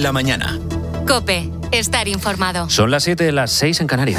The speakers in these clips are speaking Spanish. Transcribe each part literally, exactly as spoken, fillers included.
la mañana. COPE, estar informado. Son las siete, las seis en Canarias.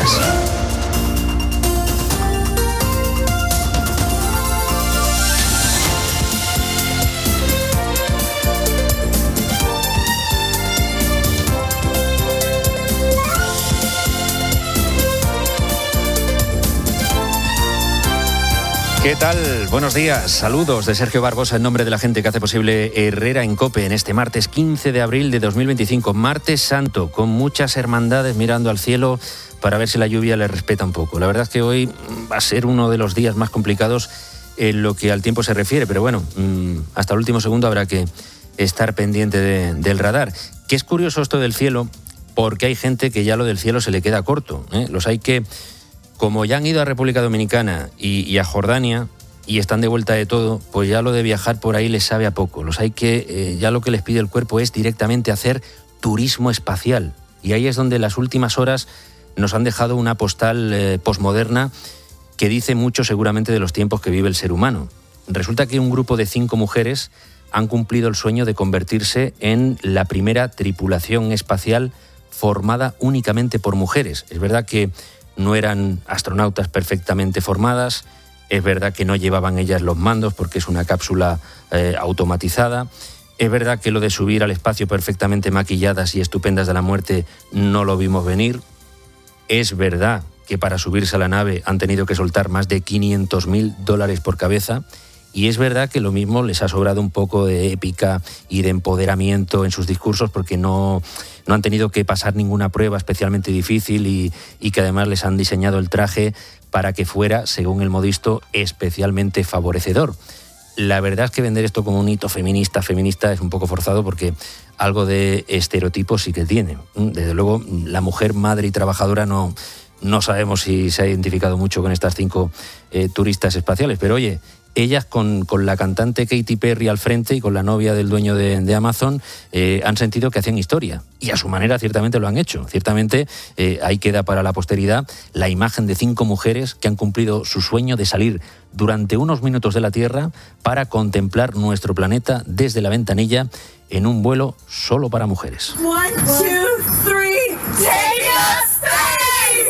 ¿Qué tal? Buenos días, saludos de Sergio Barbosa en nombre de la gente que hace posible Herrera en COPE en este martes quince de abril de dos mil veinticinco, martes santo, con muchas hermandades mirando al cielo para ver si la lluvia le respeta un poco. La verdad es que hoy va a ser uno de los días más complicados en lo que al tiempo se refiere, pero bueno, hasta el último segundo habrá que estar pendiente de, del radar. Que es curioso esto del cielo, porque hay gente que ya lo del cielo se le queda corto, ¿eh? Los hay que... Como ya han ido a República Dominicana y, y a Jordania y están de vuelta de todo, pues ya lo de viajar por ahí les sabe a poco. Los hay que, eh, ya lo que les pide el cuerpo es directamente hacer turismo espacial. Y ahí es donde las últimas horas nos han dejado una postal eh, posmoderna que dice mucho seguramente de los tiempos que vive el ser humano. Resulta que un grupo de cinco mujeres han cumplido el sueño de convertirse en la primera tripulación espacial formada únicamente por mujeres. Es verdad que no eran astronautas perfectamente formadas, es verdad que no llevaban ellas los mandos porque es una cápsula eh, automatizada, es verdad que lo de subir al espacio perfectamente maquilladas y estupendas de la muerte no lo vimos venir, es verdad que para subirse a la nave han tenido que soltar más de quinientos mil dólares por cabeza, y es verdad que lo mismo les ha sobrado un poco de épica y de empoderamiento en sus discursos porque no, no han tenido que pasar ninguna prueba especialmente difícil y, y que además les han diseñado el traje para que fuera, según el modisto, especialmente favorecedor. La verdad es que vender esto como un hito feminista, feminista es un poco forzado porque algo de estereotipo sí que tiene. Desde luego, la mujer madre y trabajadora no, no sabemos si se ha identificado mucho con estas cinco eh, turistas espaciales, pero oye, ellas con, con la cantante Katy Perry al frente y con la novia del dueño de, de Amazon eh, han sentido que hacían historia y a su manera ciertamente lo han hecho. Ciertamente eh, ahí queda para la posteridad la imagen de cinco mujeres que han cumplido su sueño de salir durante unos minutos de la Tierra para contemplar nuestro planeta desde la ventanilla en un vuelo solo para mujeres. One, two, three, take a space!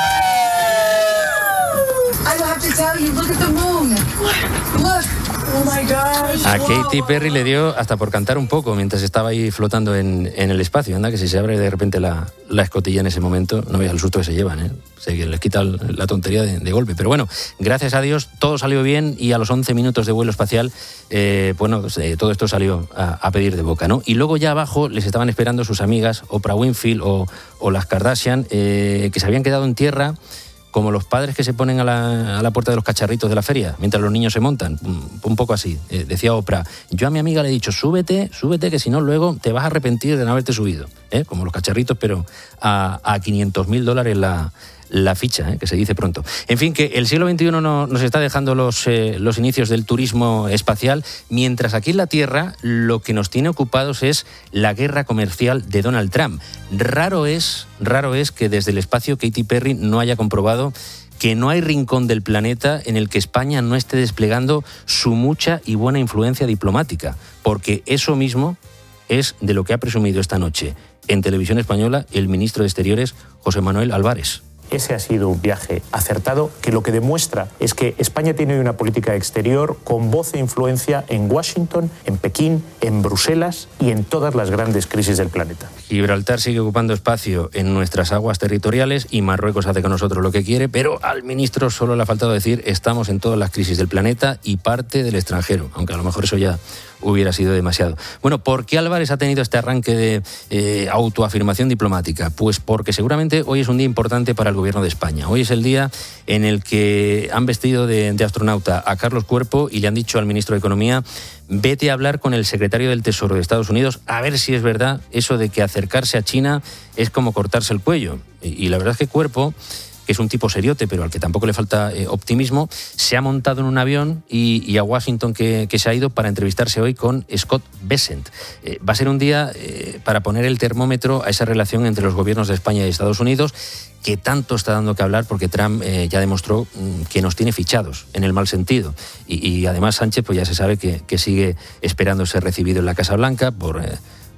Woo! I have to tell you, look at the moon. Look. Oh my gosh. A Katy Perry le dio hasta por cantar un poco mientras estaba ahí flotando en, en el espacio. Anda, que si se abre de repente la, la escotilla en ese momento, no veas el susto que se llevan, ¿eh? Se les quita la tontería de, de golpe. Pero bueno, gracias a Dios todo salió bien y a los once minutos de vuelo espacial, eh, bueno, pues, eh, todo esto salió a, a pedir de boca, ¿no? Y luego ya abajo les estaban esperando sus amigas Oprah Winfrey o, o las Kardashian, eh, que se habían quedado en tierra, como los padres que se ponen a la, a la puerta de los cacharritos de la feria, mientras los niños se montan. Un poco así, eh, decía Oprah. Yo a mi amiga le he dicho, súbete, súbete, que si no luego te vas a arrepentir de no haberte subido. ¿Eh? Como los cacharritos, pero a, a quinientos mil dólares la, la ficha, ¿eh? Que se dice pronto. En fin, que el siglo veintiuno no, nos está dejando los, eh, los inicios del turismo espacial, mientras aquí en la Tierra lo que nos tiene ocupados es la guerra comercial de Donald Trump. Raro es, raro es que desde el espacio Katy Perry no haya comprobado que no hay rincón del planeta en el que España no esté desplegando su mucha y buena influencia diplomática, porque eso mismo es de lo que ha presumido esta noche en Televisión Española el ministro de Exteriores, José Manuel Álvarez. Ese ha sido un viaje acertado que lo que demuestra es que España tiene una política exterior con voz e influencia en Washington, en Pekín, en Bruselas y en todas las grandes crisis del planeta. Gibraltar sigue ocupando espacio en nuestras aguas territoriales y Marruecos hace con nosotros lo que quiere, pero al ministro solo le ha faltado decir estamos en todas las crisis del planeta y parte del extranjero, aunque a lo mejor eso ya hubiera sido demasiado. Bueno, ¿por qué Álvarez ha tenido este arranque de eh, autoafirmación diplomática? Pues porque seguramente hoy es un día importante para el gobierno de España. Hoy es el día en el que han vestido de, de astronauta a Carlos Cuerpo y le han dicho al ministro de Economía, vete a hablar con el secretario del Tesoro de Estados Unidos a ver si es verdad eso de que acercarse a China es como cortarse el cuello. Y, y la verdad es que Cuerpo, que es un tipo seriote, pero al que tampoco le falta eh, optimismo, se ha montado en un avión y, y a Washington que, que se ha ido para entrevistarse hoy con Scott Bessent. Eh, va a ser un día eh, para poner el termómetro a esa relación entre los gobiernos de España y Estados Unidos, que tanto está dando que hablar porque Trump eh, ya demostró mm, que nos tiene fichados, en el mal sentido. Y, y además Sánchez pues ya se sabe que, que sigue esperando ser recibido en la Casa Blanca por... Eh,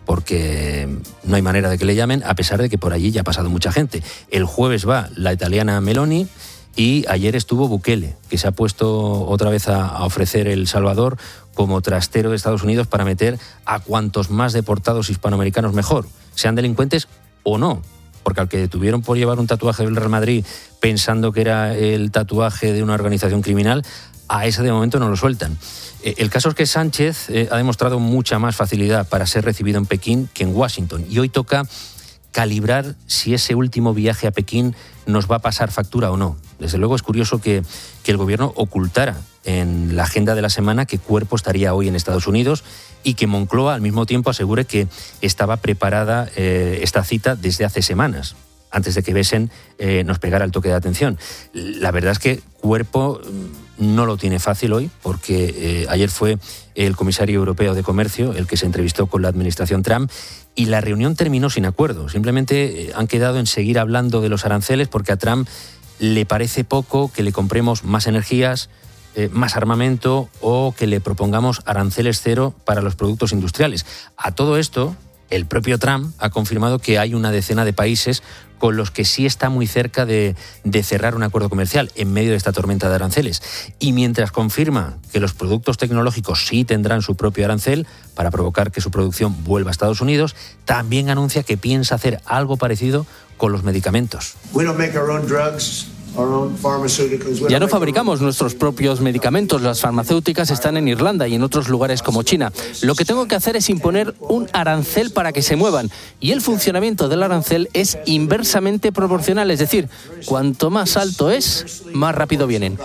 porque no hay manera de que le llamen, a pesar de que por allí ya ha pasado mucha gente. El jueves va la italiana Meloni y ayer estuvo Bukele, que se ha puesto otra vez a, a ofrecer El Salvador como trastero de Estados Unidos para meter a cuantos más deportados hispanoamericanos mejor, sean delincuentes o no. Porque al que detuvieron por llevar un tatuaje del Real Madrid pensando que era el tatuaje de una organización criminal, a ese de momento no lo sueltan. El caso es que Sánchez eh, ha demostrado mucha más facilidad para ser recibido en Pekín que en Washington. Y hoy toca calibrar si ese último viaje a Pekín nos va a pasar factura o no. Desde luego es curioso que, que el gobierno ocultara en la agenda de la semana que Cuerpo estaría hoy en Estados Unidos y que Moncloa al mismo tiempo asegure que estaba preparada eh, esta cita desde hace semanas, antes de que Besen eh, nos pegara el toque de atención. La verdad es que Cuerpo no lo tiene fácil hoy, porque eh, ayer fue el comisario europeo de Comercio el que se entrevistó con la administración Trump y la reunión terminó sin acuerdo. Simplemente eh, han quedado en seguir hablando de los aranceles porque a Trump le parece poco que le compremos más energías, eh, más armamento o que le propongamos aranceles cero para los productos industriales. A todo esto, el propio Trump ha confirmado que hay una decena de países con los que sí está muy cerca de, de cerrar un acuerdo comercial en medio de esta tormenta de aranceles. Y mientras confirma que los productos tecnológicos sí tendrán su propio arancel para provocar que su producción vuelva a Estados Unidos, también anuncia que piensa hacer algo parecido con los medicamentos. We don't make our own drugs. Ya no fabricamos nuestros propios medicamentos, las farmacéuticas están en Irlanda y en otros lugares como China. Lo que tengo que hacer es imponer un arancel para que se muevan y el funcionamiento del arancel es inversamente proporcional, es decir, cuanto más alto es, más rápido vienen.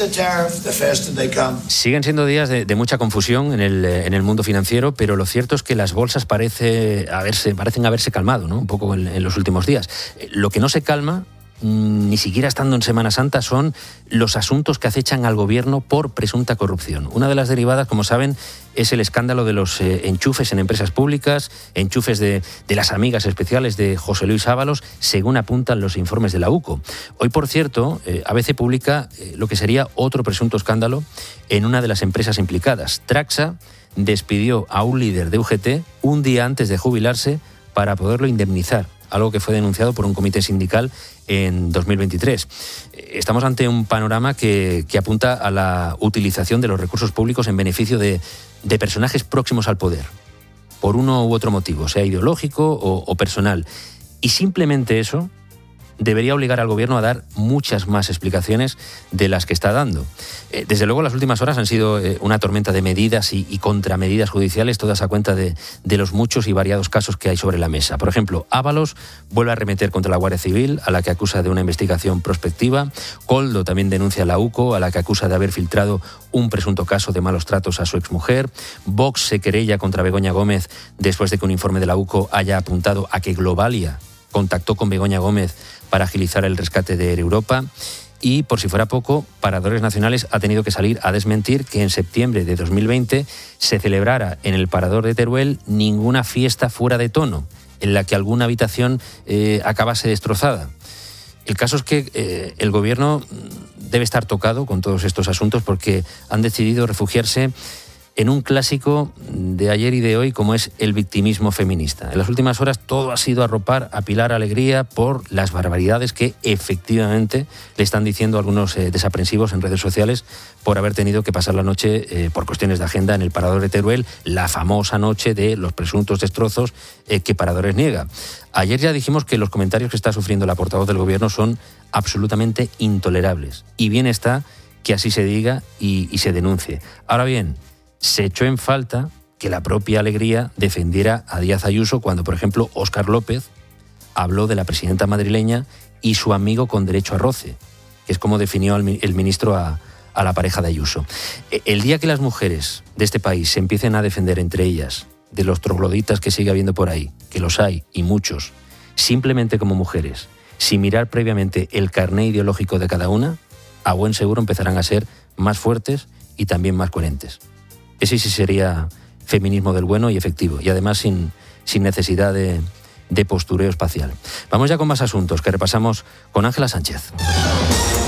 Siguen siendo días de, de mucha confusión en el, en el mundo financiero, pero lo cierto es que las bolsas parece haberse, parecen haberse calmado, ¿no? Un poco en, en los últimos días. Lo que no se calma, ni siquiera estando en Semana Santa, son los asuntos que acechan al gobierno por presunta corrupción. Una de las derivadas, como saben, es el escándalo de los eh, enchufes en empresas públicas, enchufes de, de las amigas especiales de José Luis Ábalos, según apuntan los informes de la U C O. Hoy, por cierto, eh, A B C publica eh, lo que sería otro presunto escándalo en una de las empresas implicadas. Traxa despidió a un líder de U G T un día antes de jubilarse para poderlo indemnizar, algo que fue denunciado por un comité sindical en dos mil veintitrés. Estamos ante un panorama que, que apunta a la utilización de los recursos públicos en beneficio de, de personajes próximos al poder, por uno u otro motivo, sea ideológico o, o personal. Y simplemente eso debería obligar al gobierno a dar muchas más explicaciones de las que está dando. Eh, desde luego, las últimas horas han sido eh, una tormenta de medidas y, y contramedidas judiciales, todas a cuenta de, de los muchos y variados casos que hay sobre la mesa. Por ejemplo, Ábalos vuelve a arremeter contra la Guardia Civil, a la que acusa de una investigación prospectiva. Koldo también denuncia a la U C O, a la que acusa de haber filtrado un presunto caso de malos tratos a su exmujer. Vox se querella contra Begoña Gómez después de que un informe de la U C O haya apuntado a que Globalia contactó con Begoña Gómez para agilizar el rescate de Air Europa. Y, por si fuera poco, Paradores Nacionales ha tenido que salir a desmentir que en septiembre de dos mil veinte se celebrara en el Parador de Teruel ninguna fiesta fuera de tono, en la que alguna habitación eh, acabase destrozada. El caso es que eh, el gobierno debe estar tocado con todos estos asuntos porque han decidido refugiarse en un clásico de ayer y de hoy como es el victimismo feminista. En las últimas horas todo ha sido arropar a Pilar Alegría por las barbaridades que efectivamente le están diciendo algunos eh, desaprensivos en redes sociales por haber tenido que pasar la noche eh, por cuestiones de agenda en el Parador de Teruel, la famosa noche de los presuntos destrozos eh, que Paradores niega. Ayer ya dijimos que los comentarios que está sufriendo la portavoz del gobierno son absolutamente intolerables y bien está que así se diga y, y se denuncie. Ahora bien, se echó en falta que la propia Alegría defendiera a Díaz Ayuso cuando, por ejemplo, Óscar López habló de la presidenta madrileña y su amigo con derecho a roce, que es como definió el ministro a, a la pareja de Ayuso. El día que las mujeres de este país se empiecen a defender entre ellas de los trogloditas que sigue habiendo por ahí, que los hay y muchos, simplemente como mujeres, sin mirar previamente el carné ideológico de cada una, a buen seguro empezarán a ser más fuertes y también más coherentes. Ese sí sería feminismo del bueno y efectivo, y además sin, sin necesidad de, de postureo espacial. Vamos ya con más asuntos que repasamos con Ángela Sánchez.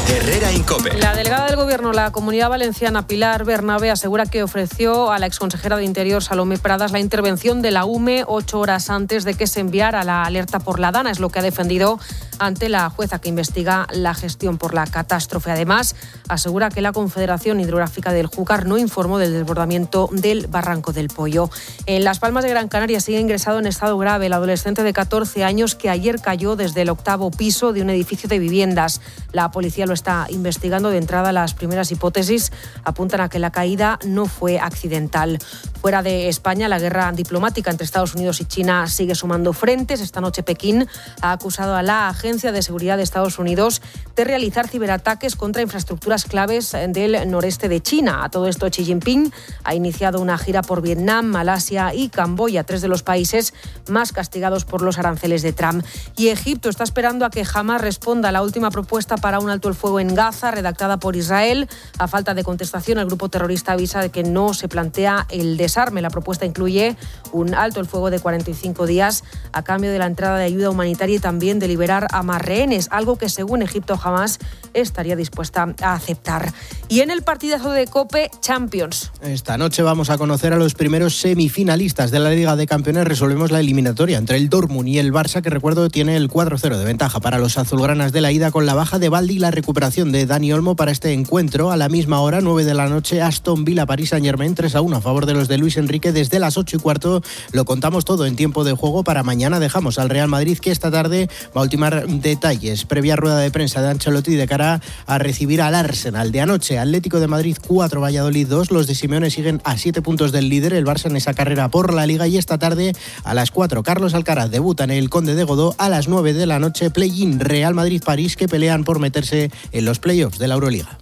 Herrera Incope. La delegada del Gobierno, la Comunidad Valenciana, Pilar Bernabé, asegura que ofreció a la exconsejera de Interior, Salomé Pradas, la intervención de la U M E ocho horas antes de que se enviara la alerta por la Dana. Es lo que ha defendido ante la jueza que investiga la gestión por la catástrofe. Además, asegura que la Confederación Hidrográfica del Júcar no informó del desbordamiento del Barranco del Pollo. En Las Palmas de Gran Canaria sigue ingresado en estado grave el adolescente de catorce años que ayer cayó desde el octavo piso de un edificio de viviendas. La policía lo está investigando. De entrada, las primeras hipótesis apuntan a que la caída no fue accidental. Fuera de España, la guerra diplomática entre Estados Unidos y China sigue sumando frentes. Esta noche Pekín ha acusado a la Agencia de Seguridad de Estados Unidos de realizar ciberataques contra infraestructuras claves del noreste de China. A todo esto, Xi Jinping ha iniciado una gira por Vietnam, Malasia y Camboya, tres de los países más castigados por los aranceles de Trump. Y Egipto está esperando a que Hamás responda a la última propuesta para un alto el fuego en Gaza, redactada por Israel. A falta de contestación, el grupo terrorista avisa de que no se plantea el desarme. La propuesta incluye un alto el fuego de cuarenta y cinco días a cambio de la entrada de ayuda humanitaria y también de liberar a más rehenes, algo que según Egipto jamás estaría dispuesta a aceptar. Y en el partidazo de COPE, Champions. Esta noche vamos a conocer a los primeros semifinalistas de la Liga de Campeones. Resolvemos la eliminatoria entre el Dortmund y el Barça, que recuerdo tiene el cuatro cero de ventaja para los azulgranas de la ida, con la baja de Baldi y la recuperación de Dani Olmo para este encuentro. A la misma hora, nueve de la noche, Aston Villa, París Saint-Germain, tres a uno a favor de los de Luis Enrique. Desde las ocho y cuarto lo contamos todo en tiempo de juego. Para mañana dejamos al Real Madrid, que esta tarde va a ultimar detalles. Previa rueda de prensa de Ancelotti de cara a recibir al Arsenal. De anoche, Atlético de Madrid cuatro, Valladolid dos. Los de Simeone siguen a siete puntos del líder, el Barça, en esa carrera por la Liga. Y esta tarde, a las cuatro, Carlos Alcaraz debuta en el Conde de Godó. A las nueve de la noche, play-in Real Madrid-París, que pelean por meterse en los playoffs de la Euroliga.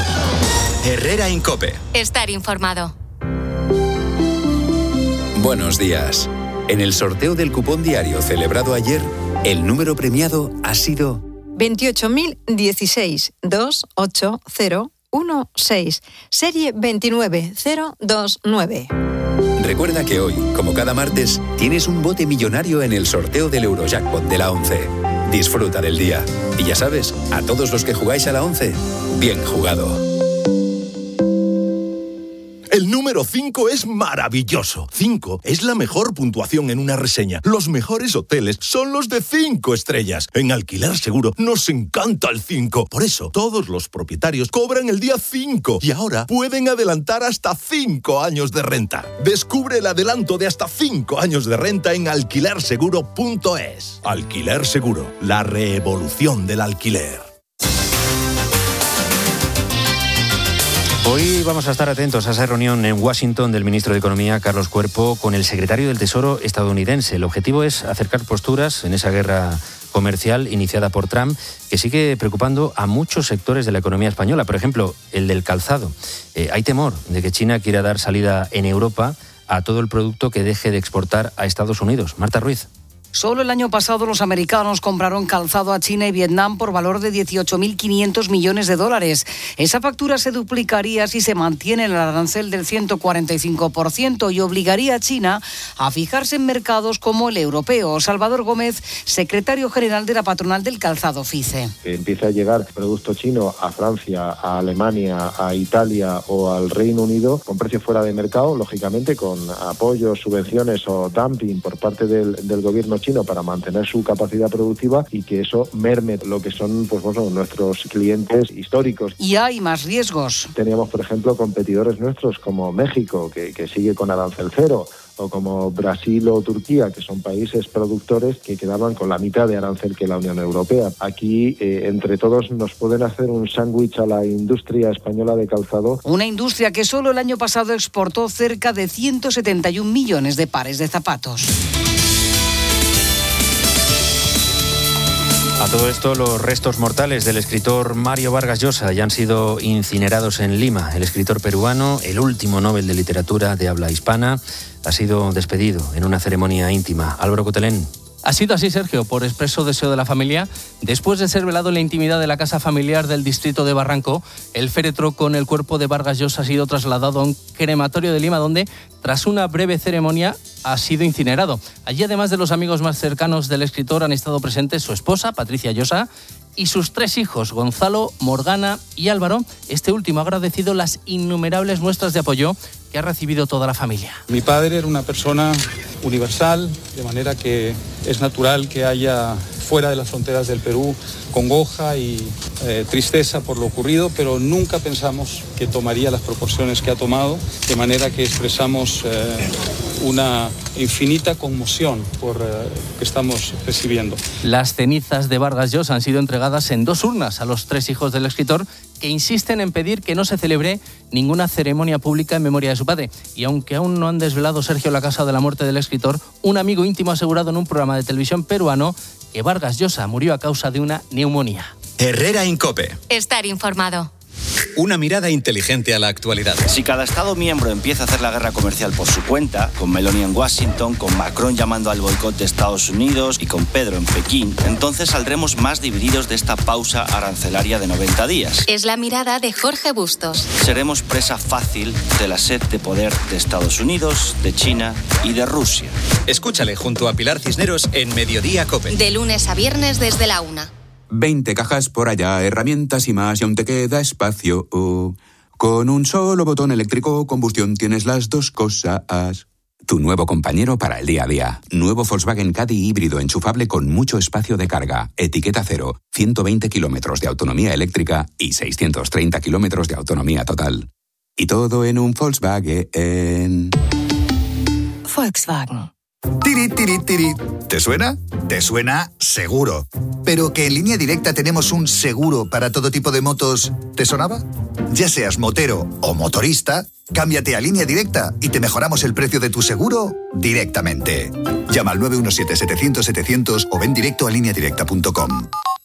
Herrera Incope. Estar informado. Buenos días. En el sorteo del cupón diario celebrado ayer, el número premiado ha sido veintiocho mil dieciséis dos ocho cero uno seis, serie veintinueve cero dos nueve. Recuerda que hoy, como cada martes, tienes un bote millonario en el sorteo del Eurojackpot de la once. Disfruta del día. Y ya sabes, a todos los que jugáis a la once, bien jugado. El número cinco es maravilloso. cinco es la mejor puntuación en una reseña. Los mejores hoteles son los de cinco estrellas. En Alquiler Seguro nos encanta el cinco. Por eso, todos los propietarios cobran el día cinco y ahora pueden adelantar hasta cinco años de renta. Descubre el adelanto de hasta cinco años de renta en alquiler seguro punto es. Alquiler Seguro, la revolución del alquiler. Hoy vamos a estar atentos a esa reunión en Washington del ministro de Economía, Carlos Cuerpo, con el secretario del Tesoro estadounidense. El objetivo es acercar posturas en esa guerra comercial iniciada por Trump, que sigue preocupando a muchos sectores de la economía española. Por ejemplo, el del calzado. Eh, hay temor de que China quiera dar salida en Europa a todo el producto que deje de exportar a Estados Unidos. Marta Ruiz. Solo el año pasado los americanos compraron calzado a China y Vietnam por valor de dieciocho mil quinientos millones de dólares. Esa factura se duplicaría si se mantiene el arancel del ciento cuarenta y cinco por ciento y obligaría a China a fijarse en mercados como el europeo. Salvador Gómez, secretario general de la patronal del calzado FICE. Que empiece a llegar producto chino a Francia, a Alemania, a Italia o al Reino Unido con precios fuera de mercado, lógicamente con apoyos, subvenciones o dumping por parte del, del gobierno chino para mantener su capacidad productiva y que eso merme lo que son pues bueno, nuestros clientes históricos. Y hay más riesgos. Teníamos, por ejemplo, competidores nuestros como México, que, que sigue con arancel cero, o como Brasil o Turquía, que son países productores que quedaban con la mitad de arancel que la Unión Europea. Aquí, eh, entre todos, nos pueden hacer un sándwich a la industria española de calzado. Una industria que solo el año pasado exportó cerca de ciento setenta y un millones de pares de zapatos. A todo esto, los restos mortales del escritor Mario Vargas Llosa ya han sido incinerados en Lima. El escritor peruano, el último Nobel de Literatura de habla hispana, ha sido despedido en una ceremonia íntima. Álvaro Cotelén. Ha sido así, Sergio, por expreso deseo de la familia. Después de ser velado en la intimidad de la casa familiar del distrito de Barranco, el féretro con el cuerpo de Vargas Llosa ha sido trasladado a un crematorio de Lima, donde, tras una breve ceremonia, ha sido incinerado. Allí, además de los amigos más cercanos del escritor, han estado presentes su esposa, Patricia Llosa, y sus tres hijos, Gonzalo, Morgana y Álvaro. Este último ha agradecido las innumerables muestras de apoyo que ha recibido toda la familia. Mi padre era una persona universal, de manera que es natural que haya fuera de las fronteras del Perú congoja y eh, tristeza por lo ocurrido, pero nunca pensamos que tomaría las proporciones que ha tomado, de manera que expresamos eh, una infinita conmoción por eh, lo que estamos recibiendo. Las cenizas de Vargas Llosa han sido entregadas en dos urnas a los tres hijos del escritor, que insisten en pedir que no se celebre ninguna ceremonia pública en memoria de su padre. Y aunque aún no han desvelado, Sergio, la causa de la muerte del escritor, un amigo íntimo ha asegurado en un programa de televisión peruano que Vargas Llosa murió a causa de una neumonía. Herrera en COPE. Estar informado. Una mirada inteligente a la actualidad. Si cada Estado miembro empieza a hacer la guerra comercial por su cuenta, con Meloni en Washington, con Macron llamando al boicot de Estados Unidos y con Pedro en Pekín, entonces saldremos más divididos de esta pausa arancelaria de noventa días. Es la mirada de Jorge Bustos. Seremos presa fácil de la sed de poder de Estados Unidos, de China y de Rusia. Escúchale junto a Pilar Cisneros en Mediodía COPE. De lunes a viernes desde la una. veinte cajas por allá, herramientas y más, y aún te queda espacio. Oh. Con un solo botón eléctrico combustión tienes las dos cosas. Tu nuevo compañero para el día a día. Nuevo Volkswagen Caddy híbrido enchufable con mucho espacio de carga. Etiqueta cero. ciento veinte kilómetros de autonomía eléctrica y seiscientos treinta kilómetros de autonomía total. Y todo en un Volkswagen. Volkswagen. Tiri, tiri, tiri. ¿Te suena? Te suena seguro. Pero que en Línea Directa tenemos un seguro para todo tipo de motos, ¿te sonaba? Ya seas motero o motorista, cámbiate a Línea Directa y te mejoramos el precio de tu seguro directamente. Llama al nueve uno siete, setecientos, setecientos o ven directo a línea directa punto com.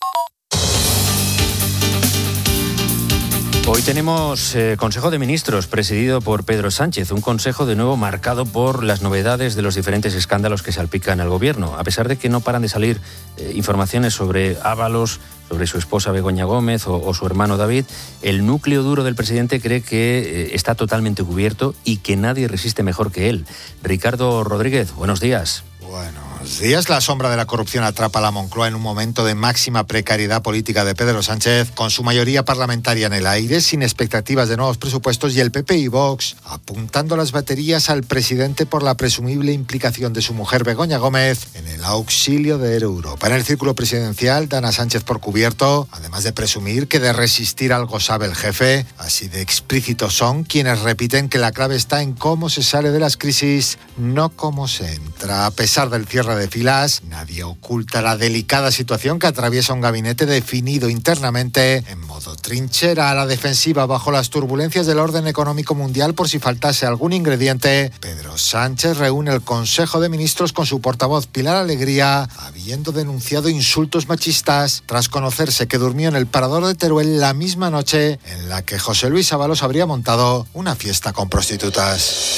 Hoy tenemos eh, Consejo de Ministros presidido por Pedro Sánchez, un consejo de nuevo marcado por las novedades de los diferentes escándalos que salpican al gobierno. A pesar de que no paran de salir eh, informaciones sobre Ábalos, sobre su esposa Begoña Gómez o, o su hermano David, el núcleo duro del presidente cree que eh, está totalmente cubierto y que nadie resiste mejor que él. Ricardo Rodríguez, buenos días. Buenos días. La sombra de la corrupción atrapa a la Moncloa en un momento de máxima precariedad política de Pedro Sánchez, con su mayoría parlamentaria en el aire, sin expectativas de nuevos presupuestos, y el P P y Vox apuntando las baterías al presidente por la presumible implicación de su mujer Begoña Gómez en el auxilio de Europa. En el círculo presidencial dan a Sánchez por cubierto, además de presumir que de resistir algo sabe el jefe. Así de explícitos son quienes repiten que la clave está en cómo se sale de las crisis, no cómo se entra. A pesar del cierre de filas, nadie oculta la delicada situación que atraviesa un gabinete definido internamente en modo trinchera, a la defensiva bajo las turbulencias del orden económico mundial por si faltase algún ingrediente. Pedro Sánchez reúne el Consejo de Ministros con su portavoz Pilar Alegría, habiendo denunciado insultos machistas tras conocerse que durmió en el Parador de Teruel la misma noche en la que José Luis Ábalos habría montado una fiesta con prostitutas.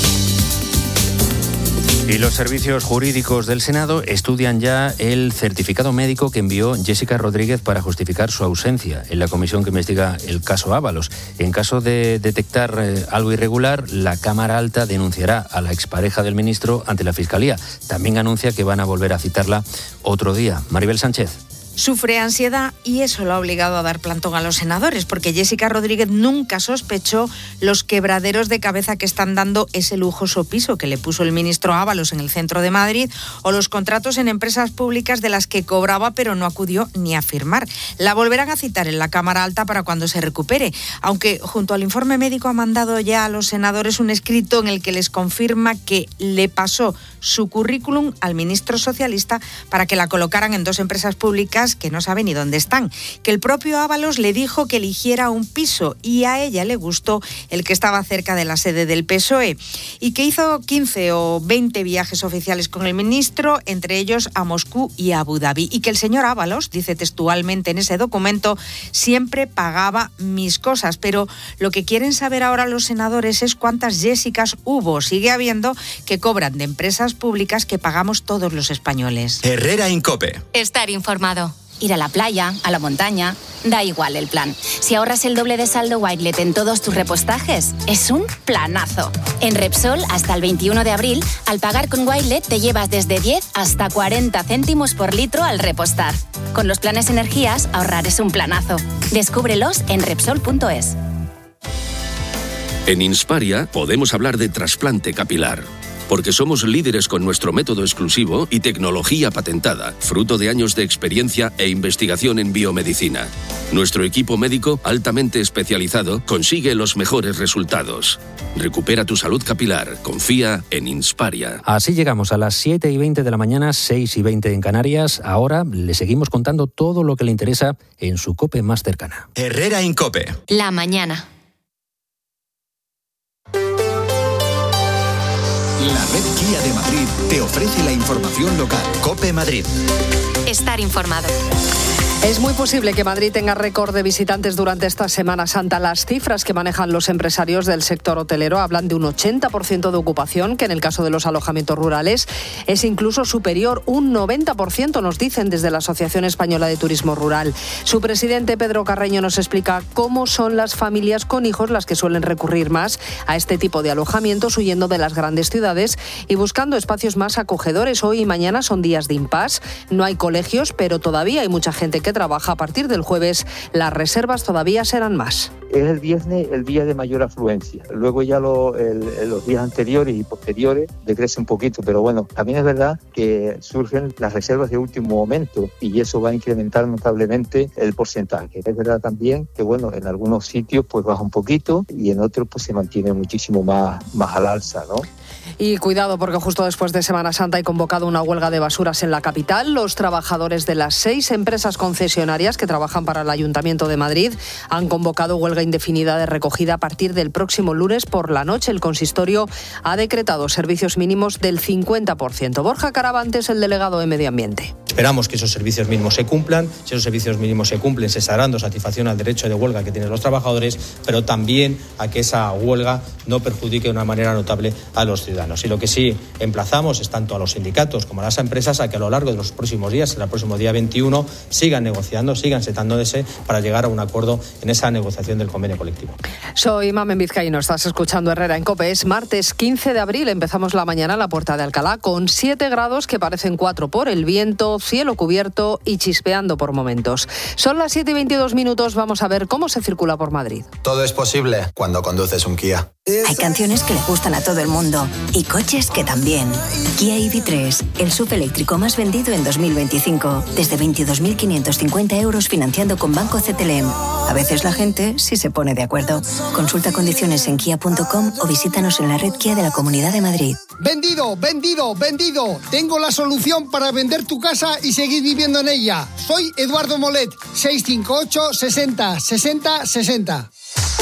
Y los servicios jurídicos del Senado estudian ya el certificado médico que envió Jessica Rodríguez para justificar su ausencia en la comisión que investiga el caso Ábalos. En caso de detectar eh, algo irregular, la Cámara Alta denunciará a la expareja del ministro ante la Fiscalía. También anuncia que van a volver a citarla otro día. Maribel Sánchez. Sufre ansiedad y eso lo ha obligado a dar plantón a los senadores, porque Jessica Rodríguez nunca sospechó los quebraderos de cabeza que están dando ese lujoso piso que le puso el ministro Ábalos en el centro de Madrid, o los contratos en empresas públicas de las que cobraba pero no acudió ni a firmar. La volverán a citar en la Cámara Alta para cuando se recupere, aunque junto al informe médico ha mandado ya a los senadores un escrito en el que les confirma que le pasó su currículum al ministro socialista para que la colocaran en dos empresas públicas que no sabe ni dónde están, que el propio Ábalos le dijo que eligiera un piso y a ella le gustó el que estaba cerca de la sede del P S O E, y que hizo quince o veinte viajes oficiales con el ministro, entre ellos a Moscú y a Abu Dhabi, y que el señor Ábalos, dice textualmente en ese documento, siempre pagaba mis cosas. Pero lo que quieren saber ahora los senadores es cuántas Jessicas hubo, sigue habiendo, que cobran de empresas públicas que pagamos todos los españoles. Herrera en COPE. Estar informado. Ir a la playa, a la montaña, da igual el plan. Si ahorras el doble de saldo Wilet en todos tus repostajes, es un planazo. En Repsol, hasta el veintiuno de abril, al pagar con Wilet te llevas desde diez hasta cuarenta céntimos por litro al repostar. Con los planes energías, ahorrar es un planazo. Descúbrelos en Repsol punto es. En Insparia podemos hablar de trasplante capilar, porque somos líderes con nuestro método exclusivo y tecnología patentada, fruto de años de experiencia e investigación en biomedicina. Nuestro equipo médico, altamente especializado, consigue los mejores resultados. Recupera tu salud capilar. Confía en Insparia. Así llegamos a las siete y veinte de la mañana, seis y veinte en Canarias. Ahora le seguimos contando todo lo que le interesa en su COPE más cercana. Herrera en COPE. La mañana. La red Kia de Madrid te ofrece la información local. COPE Madrid. Estar informado. Es muy posible que Madrid tenga récord de visitantes durante esta Semana Santa. Las cifras que manejan los empresarios del sector hotelero hablan de un ochenta por ciento de ocupación, que en el caso de los alojamientos rurales es incluso superior, un noventa por ciento nos dicen desde la Asociación Española de Turismo Rural. Su presidente, Pedro Carreño, nos explica cómo son las familias con hijos las que suelen recurrir más a este tipo de alojamientos, huyendo de las grandes ciudades y buscando espacios más acogedores. Hoy y mañana son días de impasse, no hay colegios, pero todavía hay mucha gente que trabaja. A partir del jueves las reservas todavía serán más. Es el viernes el día de mayor afluencia. Luego ya lo, el, los días anteriores y posteriores decrece un poquito, pero bueno, también es verdad que surgen las reservas de último momento y eso va a incrementar notablemente el porcentaje. Es verdad también que bueno, en algunos sitios pues baja un poquito y en otros pues se mantiene muchísimo más, más al alza, ¿no? Y cuidado, porque justo después de Semana Santa hay convocado una huelga de basuras en la capital. Los trabajadores de las seis empresas concesionarias que trabajan para el Ayuntamiento de Madrid han convocado huelga indefinida de recogida a partir del próximo lunes por la noche. El consistorio ha decretado servicios mínimos del cincuenta por ciento. Borja Caravantes, el delegado de Medio Ambiente. Esperamos que esos servicios mínimos se cumplan. Si esos servicios mínimos se cumplen, se estará dando satisfacción al derecho de huelga que tienen los trabajadores, pero también a que esa huelga no perjudique de una manera notable a los ciudadanos. Y lo que sí emplazamos es tanto a los sindicatos como a las empresas a que a lo largo de los próximos días, el próximo día veintiuno, sigan negociando, sigan sentándose para llegar a un acuerdo en esa negociación del convenio colectivo. Soy Mamen Vizcaíno, estás escuchando Herrera en COPE. Es martes quince de abril, empezamos la mañana en la Puerta de Alcalá con siete grados que parecen cuatro por el viento, cielo cubierto y chispeando por momentos. Son las siete y veintidós minutos, vamos a ver cómo se circula por Madrid. Todo es posible cuando conduces un Kia. Hay canciones que le gustan a todo el mundo y coches que también. Kia E V tres, el S U V eléctrico más vendido en dos mil veinticinco. Desde veintidós mil quinientos cincuenta euros financiando con Banco C T L M. A veces la gente sí se pone de acuerdo. Consulta condiciones en kia punto com o visítanos en la red Kia de la Comunidad de Madrid. Vendido, vendido, vendido. Tengo la solución para vender tu casa y seguir viviendo en ella. Soy Eduardo Molet, seis cinco ocho, sesenta, sesenta, sesenta.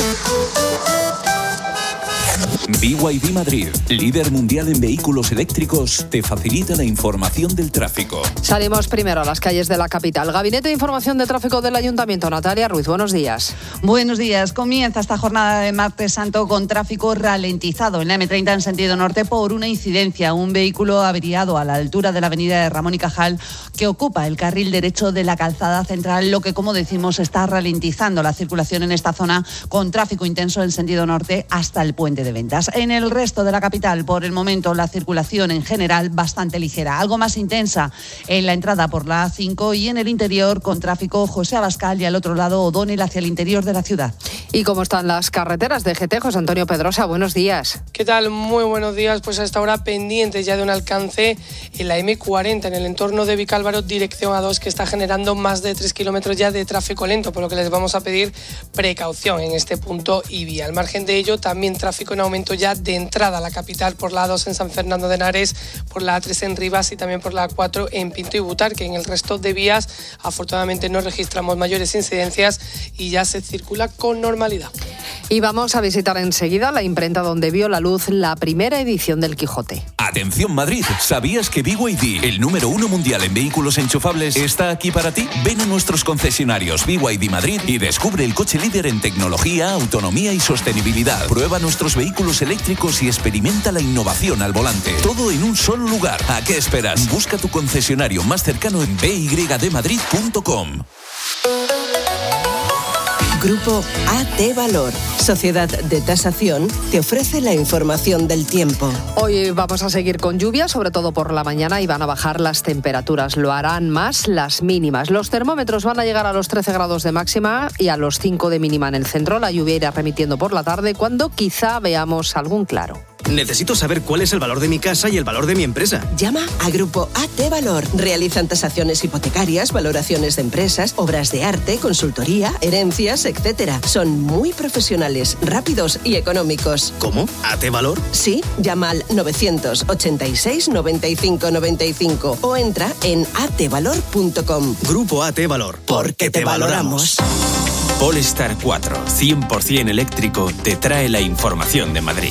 B Y D Madrid, líder mundial en vehículos eléctricos, te facilita la información del tráfico. Salimos primero a las calles de la capital. Gabinete de Información de Tráfico del Ayuntamiento. Natalia Ruiz, buenos días. Buenos días. Comienza esta jornada de martes santo con tráfico ralentizado en la eme treinta en sentido norte por una incidencia. Un vehículo averiado a la altura de la avenida de Ramón y Cajal que ocupa el carril derecho de la calzada central, lo que, como decimos, está ralentizando la circulación en esta zona con tráfico intenso en sentido norte hasta el puente de Ventas. En el resto de la capital, por el momento, la circulación en general bastante ligera, algo más intensa en la entrada por la A cinco y en el interior con tráfico José Abascal y al otro lado O'Donnell hacia el interior de la ciudad. ¿Y cómo están las carreteras de G T? José Antonio Pedrosa, buenos días. ¿Qué tal? Muy buenos días. Pues a esta hora pendientes ya de un alcance en la eme cuarenta, en el entorno de Vicálvaro, dirección A dos, que está generando más de tres kilómetros ya de tráfico lento, por lo que les vamos a pedir precaución en este punto y vía. Al margen de ello, también tráfico en aumento ya de entrada a la capital por la A dos en San Fernando de Henares, por la A tres en Rivas y también por la A cuatro en Pinto y Butar, que en el resto de vías afortunadamente no registramos mayores incidencias y ya se circula con normalidad. Y vamos a visitar enseguida la imprenta donde vio la luz la primera edición del Quijote. Atención Madrid, ¿sabías que B Y D, el número uno mundial en vehículos enchufables, está aquí para ti? Ven a nuestros concesionarios B Y D Madrid y descubre el coche líder en tecnología, autonomía y sostenibilidad. Prueba nuestros vehículos eléctricos y experimenta la innovación al volante. Todo en un solo lugar. ¿A qué esperas? Busca tu concesionario más cercano en b y d madrid punto com. Grupo A T Valor, sociedad de tasación, te ofrece la información del tiempo. Hoy vamos a seguir con lluvia, sobre todo por la mañana, y van a bajar las temperaturas. Lo harán más las mínimas. Los termómetros van a llegar a los trece grados de máxima y a los cinco de mínima en el centro. La lluvia irá remitiendo por la tarde, cuando quizá veamos algún claro. Necesito saber cuál es el valor de mi casa y el valor de mi empresa. Llama a Grupo A T Valor. Realizan tasaciones hipotecarias, valoraciones de empresas, obras de arte, consultoría, herencias, etcétera. Son muy profesionales, rápidos y económicos. ¿Cómo? ¿A T Valor? Sí, llama al novecientos ochenta y seis noventa y cinco noventa y cinco o entra en a t valor punto com. Grupo A T Valor. Porque te valoramos. Polestar cuatro, cien por ciento eléctrico, te trae la información de Madrid.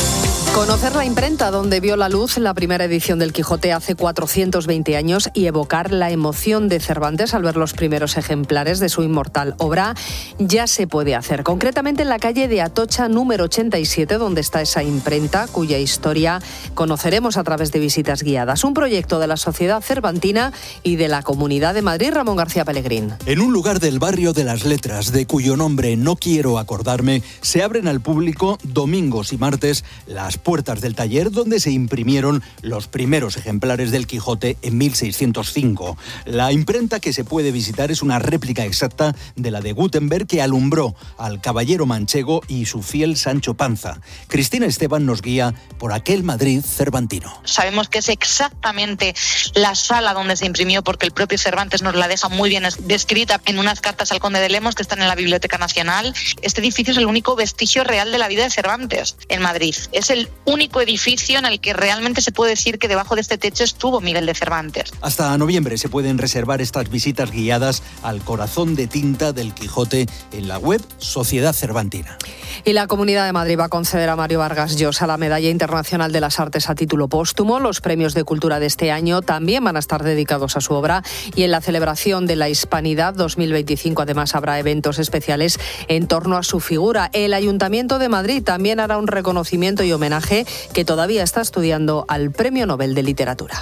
Conocer la imprenta donde vio la luz la primera edición del Quijote hace cuatrocientos veinte años y evocar la emoción de Cervantes al ver los primeros ejemplares de su inmortal obra ya se puede hacer. Concretamente en la calle de Atocha número ochenta y siete, donde está esa imprenta, cuya historia conoceremos a través de visitas guiadas. Un proyecto de la Sociedad Cervantina y de la Comunidad de Madrid. Ramón García Pellegrín. En un lugar del barrio de las Letras, de cuyo nombre no quiero acordarme, se abren al público domingos y martes las puertas del taller donde se imprimieron los primeros ejemplares del Quijote en mil seiscientos cinco. La imprenta que se puede visitar es una réplica exacta de la de Gutenberg, que alumbró al caballero manchego y su fiel Sancho Panza. Cristina Esteban nos guía por aquel Madrid cervantino. Sabemos que es exactamente la sala donde se imprimió, porque el propio Cervantes nos la deja muy bien descrita en unas cartas al conde de Lemos que están en la Biblioteca Nacional. Este edificio es el único vestigio real de la vida de Cervantes en Madrid. Es el único edificio en el que realmente se puede decir que debajo de este techo estuvo Miguel de Cervantes. Hasta noviembre se pueden reservar estas visitas guiadas al corazón de tinta del Quijote en la web Sociedad Cervantina. Y la Comunidad de Madrid va a conceder a Mario Vargas Llosa la Medalla Internacional de las Artes a título póstumo. Los premios de cultura de este año también van a estar dedicados a su obra, y en la celebración de la Hispanidad dos mil veinticinco además habrá eventos especiales en torno a su figura. El Ayuntamiento de Madrid también hará un reconocimiento y homenaje que todavía está estudiando al Premio Nobel de Literatura.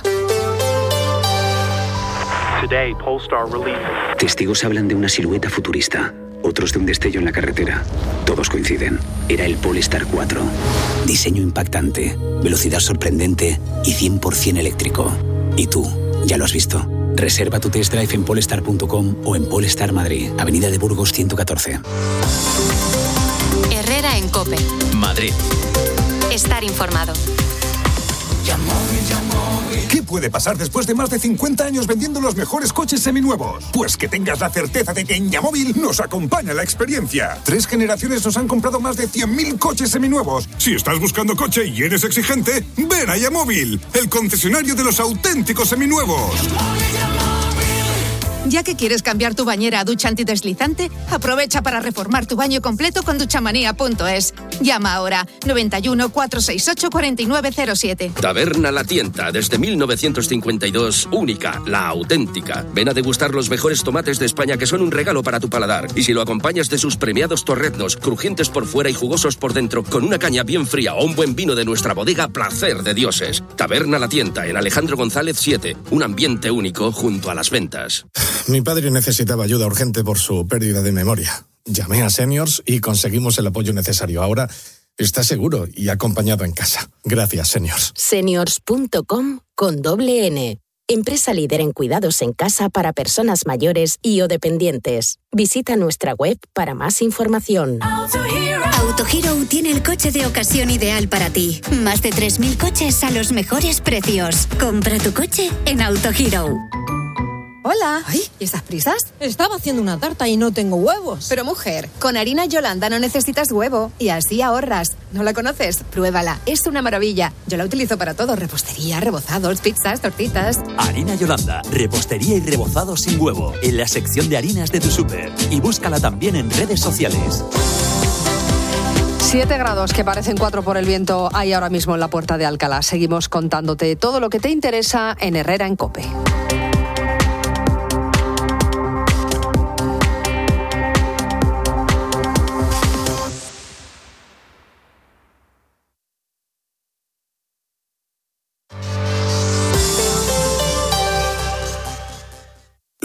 Testigos hablan de una silueta futurista, otros de un destello en la carretera. Todos coinciden. Era el Polestar cuatro. Diseño impactante, velocidad sorprendente y cien por ciento eléctrico. ¿Y tú? ¿Ya lo has visto? Reserva tu test drive en polestar punto com o en Polestar Madrid, Avenida de Burgos ciento catorce. Herrera en COPE. Madrid. Estar informado. ¿Qué puede pasar después de más de cincuenta años vendiendo los mejores coches seminuevos? Pues que tengas la certeza de que en Yamóvil nos acompaña la experiencia. Tres generaciones nos han comprado más de cien mil coches seminuevos. Si estás buscando coche y eres exigente, ven a Yamóvil, el concesionario de los auténticos seminuevos. Ya que quieres cambiar tu bañera a ducha antideslizante, aprovecha para reformar tu baño completo con duchamanía punto es. Llama ahora noventa y uno, cuatrocientos sesenta y ocho, cuarenta y nueve cero siete. Taberna La Tienta, desde mil novecientos cincuenta y dos, única, la auténtica. Ven a degustar los mejores tomates de España, que son un regalo para tu paladar. Y si lo acompañas de sus premiados torreznos, crujientes por fuera y jugosos por dentro, con una caña bien fría o un buen vino de nuestra bodega, placer de dioses. Taberna La Tienta, en Alejandro González siete, un ambiente único junto a las ventas. Mi padre necesitaba ayuda urgente por su pérdida de memoria. Llamé a Seniors y conseguimos el apoyo necesario. Ahora está seguro y acompañado en casa. Gracias, Seniors. Seniors punto com con doble N. Empresa líder en cuidados en casa para personas mayores y o dependientes. Visita nuestra web para más información. Autohero tiene el coche de ocasión ideal para ti. Más de tres mil coches a los mejores precios. Compra tu coche en Autohero. Hola. Ay, ¿y estas prisas? Estaba haciendo una tarta y no tengo huevos. Pero mujer, con harina Yolanda no necesitas huevo y así ahorras. ¿No la conoces? Pruébala, es una maravilla. Yo la utilizo para todo, repostería, rebozados, pizzas, tortitas. Harina Yolanda, repostería y rebozado sin huevo, en la sección de harinas de tu súper. Y búscala también en redes sociales. Siete grados, que parecen cuatro por el viento, hay ahora mismo en la Puerta de Alcalá. Seguimos contándote todo lo que te interesa en Herrera en COPE.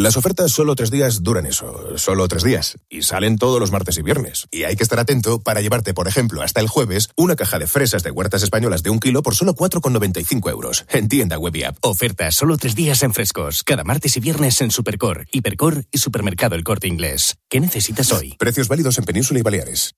Las ofertas solo tres días duran eso, solo tres días, y salen todos los martes y viernes. Y hay que estar atento para llevarte, por ejemplo, hasta el jueves, una caja de fresas de Huertas Españolas de un kilo por solo cuatro con noventa y cinco euros. En tienda web y app. Ofertas solo tres días en Frescos, cada martes y viernes en Supercor, Hipercor y Supermercado El Corte Inglés. ¿Qué necesitas hoy? Precios válidos en Península y Baleares.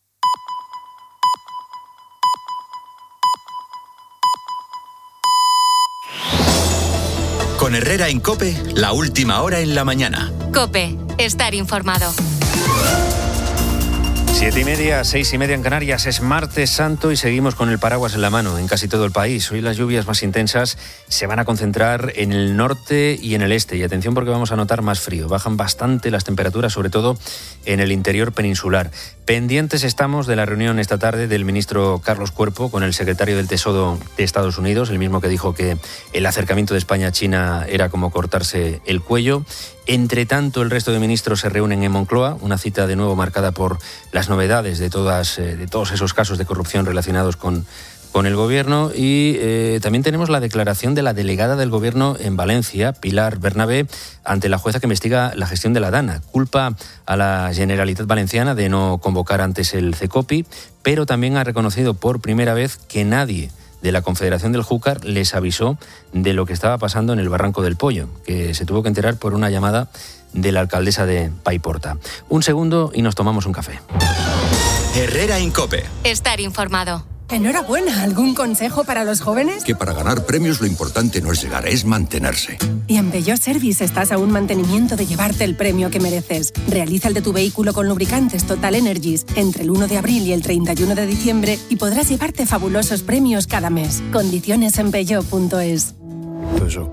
Con Herrera en COPE, la última hora en la mañana. COPE, estar informado. Siete y media, seis y media en Canarias, es martes santo y seguimos con el paraguas en la mano en casi todo el país. Hoy las lluvias más intensas se van a concentrar en el norte y en el este. Y atención porque vamos a notar más frío. Bajan bastante las temperaturas, sobre todo en el interior peninsular. Pendientes estamos de la reunión esta tarde del ministro Carlos Cuerpo con el secretario del Tesoro de Estados Unidos, el mismo que dijo que el acercamiento de España a China era como cortarse el cuello. Entre tanto, el resto de ministros se reúnen en Moncloa, una cita de nuevo marcada por las novedades de, todas, de todos esos casos de corrupción relacionados con, con el Gobierno. Y eh, también tenemos la declaración de la delegada del Gobierno en Valencia, Pilar Bernabé, ante la jueza que investiga la gestión de la DANA. Culpa a la Generalitat Valenciana de no convocar antes el CECOPI, pero también ha reconocido por primera vez que nadie de la Confederación del Júcar les avisó de lo que estaba pasando en el Barranco del Pollo, que se tuvo que enterar por una llamada de la alcaldesa de Paiporta. Un segundo y nos tomamos un café. Herrera en COPE. Estar informado. Enhorabuena, ¿algún consejo para los jóvenes? Que para ganar premios lo importante no es llegar, es mantenerse. Y en Peugeot Service estás a un mantenimiento de llevarte el premio que mereces. Realiza el de tu vehículo con lubricantes Total Energies entre el uno de abril y el treinta y uno de diciembre y podrás llevarte fabulosos premios cada mes. Condiciones en peugeot punto es. Eso.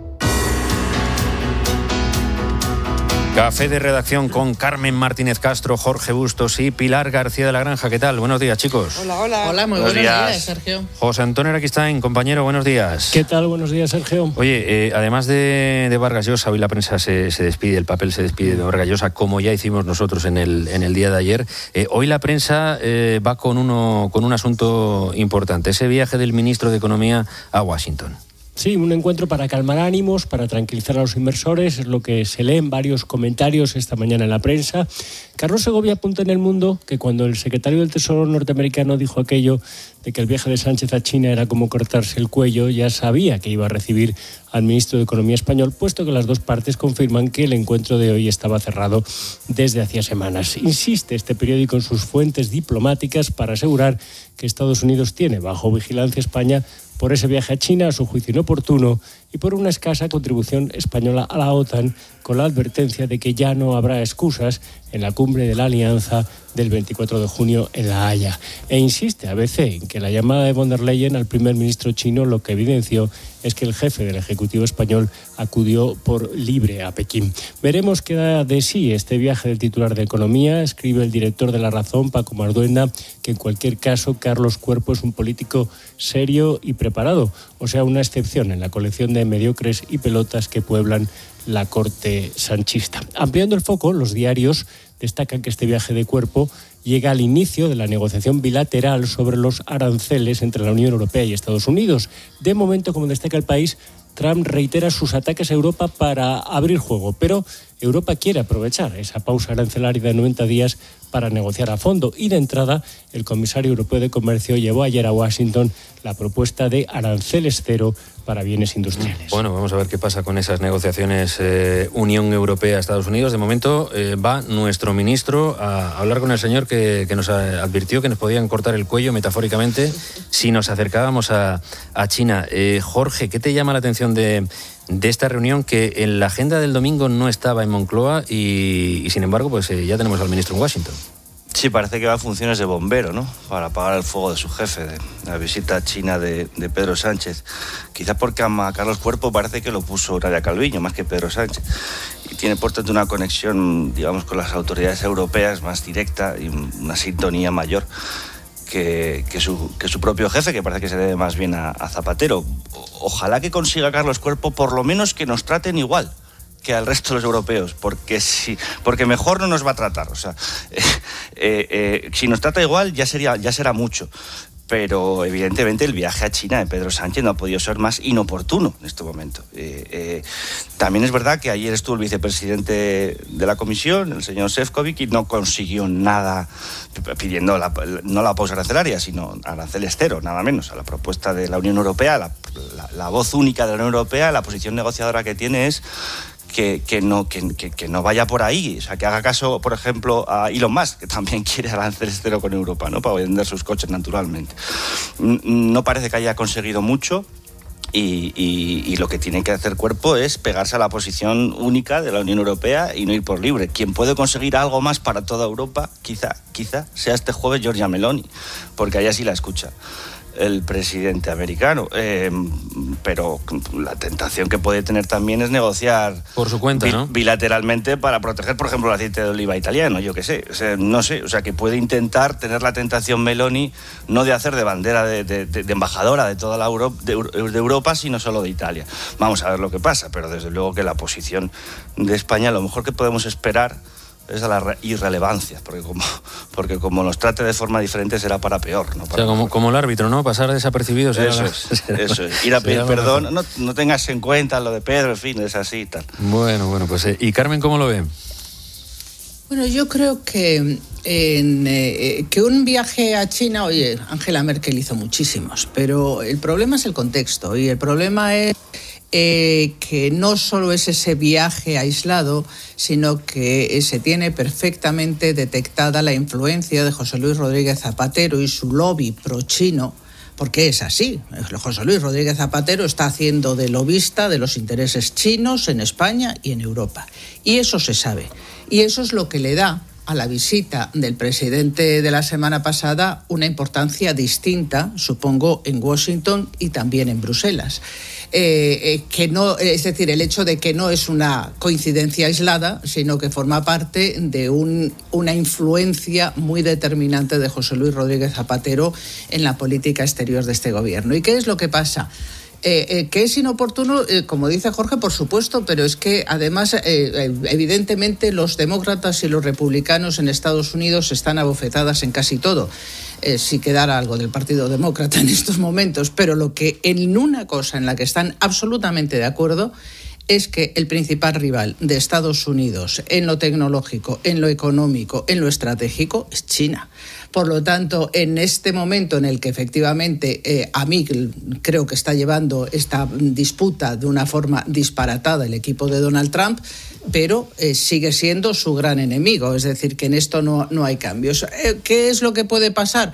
Café de redacción con Carmen Martínez Castro, Jorge Bustos y Pilar García de la Granja. ¿Qué tal? Buenos días, chicos. Hola, hola. Hola, muy buenos, buenos días. días, Sergio. José Antonio Araquistáin, compañero, buenos días. ¿Qué tal? Buenos días, Sergio. Oye, eh, además de, de Vargas Llosa, hoy la prensa se, se despide, el papel se despide de Vargas Llosa, como ya hicimos nosotros en el, en el día de ayer. Eh, hoy la prensa eh, va con, uno, con un asunto importante, ese viaje del ministro de Economía a Washington. Sí, un encuentro para calmar ánimos, para tranquilizar a los inversores, es lo que se lee en varios comentarios esta mañana en la prensa. Carlos Segovia apunta en El Mundo que cuando el secretario del Tesoro norteamericano dijo aquello de que el viaje de Sánchez a China era como cortarse el cuello, ya sabía que iba a recibir al ministro de Economía español, puesto que las dos partes confirman que el encuentro de hoy estaba cerrado desde hacía semanas. Insiste este periódico en sus fuentes diplomáticas para asegurar que Estados Unidos tiene bajo vigilancia a España por ese viaje a China, a su juicio inoportuno, y por una escasa contribución española a la OTAN, con la advertencia de que ya no habrá excusas en la cumbre de la Alianza del veinticuatro de junio en La Haya. E insiste A B C en que la llamada de von der Leyen al primer ministro chino lo que evidenció es que el jefe del Ejecutivo español acudió por libre a Pekín. Veremos qué da de sí este viaje del titular de Economía. Escribe el director de La Razón, Paco Marduenda, que en cualquier caso Carlos Cuerpo es un político serio y preparado, o sea, una excepción en la colección de mediocres y pelotas que pueblan la corte sanchista. Ampliando el foco, los diarios destacan que este viaje de Cuerpo llega al inicio de la negociación bilateral sobre los aranceles entre la Unión Europea y Estados Unidos. De momento, como destaca El País, Trump reitera sus ataques a Europa para abrir juego, pero Europa quiere aprovechar esa pausa arancelaria de noventa días para negociar a fondo. Y de entrada, el comisario europeo de Comercio llevó ayer a Washington la propuesta de aranceles cero para bienes industriales. Bueno, vamos a ver qué pasa con esas negociaciones eh, Unión Europea-Estados Unidos. De momento eh, va nuestro ministro a hablar con el señor que, que nos advirtió que nos podían cortar el cuello, metafóricamente, si nos acercábamos a, a China. Eh, Jorge, ¿qué te llama la atención de, de esta reunión que en la agenda del domingo no estaba en Moncloa y, y sin embargo, pues eh, ya tenemos al ministro en Washington? Sí, parece que va a funciones de bombero, ¿no? Para apagar el fuego de su jefe, de la visita a China de, de Pedro Sánchez. Quizás porque a Carlos Cuerpo parece que lo puso Nadia Calviño, más que Pedro Sánchez. Y tiene por tanto una conexión, digamos, con las autoridades europeas más directa y una sintonía mayor que, que, su, que su propio jefe, que parece que se debe más bien a, a Zapatero. Ojalá que consiga Carlos Cuerpo por lo menos que nos traten igual que al resto de los europeos, porque si, porque mejor no nos va a tratar. O sea, eh, eh, eh, si nos trata igual ya sería, ya será mucho. pero evidentemente el viaje a China de Pedro Sánchez no ha podido ser más inoportuno en este momento. Eh, eh, también es verdad que ayer estuvo el vicepresidente de la Comisión, el señor Šefčovič, y no consiguió nada pidiendo la, no la pausa arancelaria, sino aranceles cero, nada menos, a la propuesta de la Unión Europea. La, la, la voz única de la Unión Europea, la posición negociadora que tiene es Que, que, no, que, que, que no vaya por ahí, o sea, que haga caso, por ejemplo, a Elon Musk, que también quiere aranceles cero con Europa, ¿no?, para vender sus coches naturalmente. No parece que haya conseguido mucho y, y, y lo que tiene que hacer Cuerpo es pegarse a la posición única de la Unión Europea y no ir por libre. Quien puede conseguir algo más para toda Europa, quizá, quizá sea este jueves Giorgia Meloni, porque allá sí la escucha el presidente americano, eh, pero la tentación que puede tener también es negociar por su cuenta, bi- ¿no? bilateralmente para proteger, por ejemplo, el aceite de oliva italiano, yo qué sé, o sea, no sé, o sea, que puede intentar tener la tentación Meloni no de hacer de bandera de, de, de, de embajadora de toda la Euro, de, de Europa, sino solo de Italia. Vamos a ver lo que pasa, pero desde luego que la posición de España, lo mejor que podemos esperar es a la irrelevancia, porque como, porque como nos trate de forma diferente será para peor, ¿no? Para o sea, como, como el árbitro, ¿no? Pasar desapercibido. Eso será es, la... eso es. Ir a pedir perdón, no, no tengas en cuenta lo de Pedro, en fin, es así y tal. Bueno, bueno, pues eh, ¿y Carmen cómo lo ve? Bueno, yo creo que en, eh, que un viaje a China, oye, Angela Merkel hizo muchísimos, pero el problema es el contexto y el problema es Eh, que no solo es ese viaje aislado, sino que eh, se tiene perfectamente detectada la influencia de José Luis Rodríguez Zapatero y su lobby pro-chino, porque es así. José Luis Rodríguez Zapatero está haciendo de lobista de los intereses chinos en España y en Europa. Y eso se sabe. Y eso es lo que le da a la visita del presidente de la semana pasada una importancia distinta, supongo, en Washington y también en Bruselas. Eh, eh, que no, es decir, el hecho de que no es una coincidencia aislada, sino que forma parte de un, una influencia muy determinante de José Luis Rodríguez Zapatero en la política exterior de este gobierno. ¿Y qué es lo que pasa? Eh, eh, que es inoportuno, eh, como dice Jorge, por supuesto, pero es que además, eh, evidentemente, los demócratas y los republicanos en Estados Unidos están abofetadas en casi todo. Eh, si quedara algo del Partido Demócrata en estos momentos, pero lo que en una cosa en la que están absolutamente de acuerdo es que el principal rival de Estados Unidos en lo tecnológico, en lo económico, en lo estratégico es China. Por lo tanto, en este momento en el que efectivamente eh, a mí creo que está llevando esta disputa de una forma disparatada el equipo de Donald Trump, pero eh, sigue siendo su gran enemigo. Es decir, que en esto no, no hay cambios. Eh, ¿Qué es lo que puede pasar?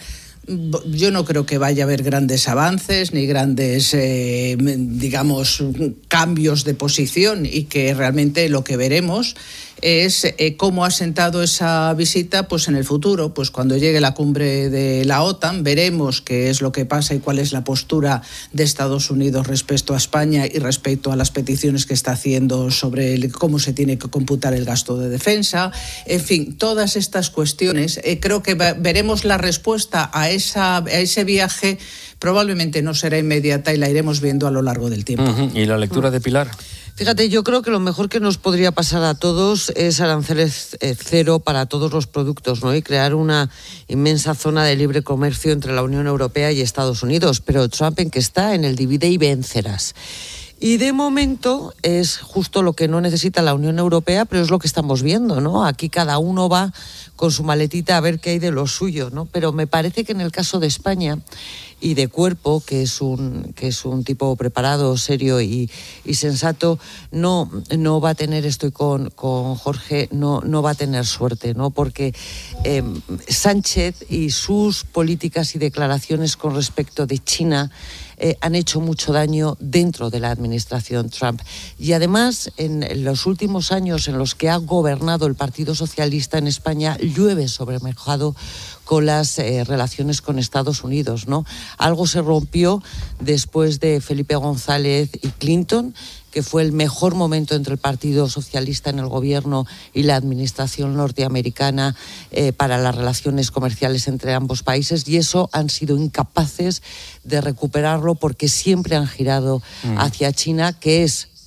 Yo no creo que vaya a haber grandes avances ni grandes, eh, digamos, cambios de posición, y que realmente lo que veremos es eh, cómo ha sentado esa visita pues en el futuro. Pues cuando llegue la cumbre de la OTAN veremos qué es lo que pasa y cuál es la postura de Estados Unidos respecto a España y respecto a las peticiones que está haciendo sobre el, cómo se tiene que computar el gasto de defensa. En fin, todas estas cuestiones, eh, creo que veremos la respuesta a, esa, a ese viaje. Probablemente no será inmediata y la iremos viendo a lo largo del tiempo. Uh-huh. ¿Y la lectura de Pilar? Fíjate, yo creo que lo mejor que nos podría pasar a todos es aranceles eh, cero para todos los productos, ¿no? Y crear una inmensa zona de libre comercio entre la Unión Europea y Estados Unidos. Pero Trump, en que está, en el divide y vencerás. Y de momento es justo lo que no necesita la Unión Europea, pero es lo que estamos viendo, ¿no? Aquí cada uno va con su maletita a ver qué hay de lo suyo, ¿no? Pero me parece que en el caso de España y de Cuerpo, que es un que es un tipo preparado, serio y, y sensato, no no va a tener, estoy con, con Jorge, no no va a tener suerte, ¿no? Porque eh, Sánchez y sus políticas y declaraciones con respecto de China Eh, han hecho mucho daño dentro de la administración Trump. Y además, en los últimos años en los que ha gobernado el Partido Socialista en España, llueve sobre mojado con las eh, relaciones con Estados Unidos, ¿no? Algo se rompió después de Felipe González y Clinton, que fue el mejor momento entre el Partido Socialista en el gobierno y la administración norteamericana eh, para las relaciones comerciales entre ambos países, y eso han sido incapaces de recuperarlo porque siempre han girado mm. hacia China, que es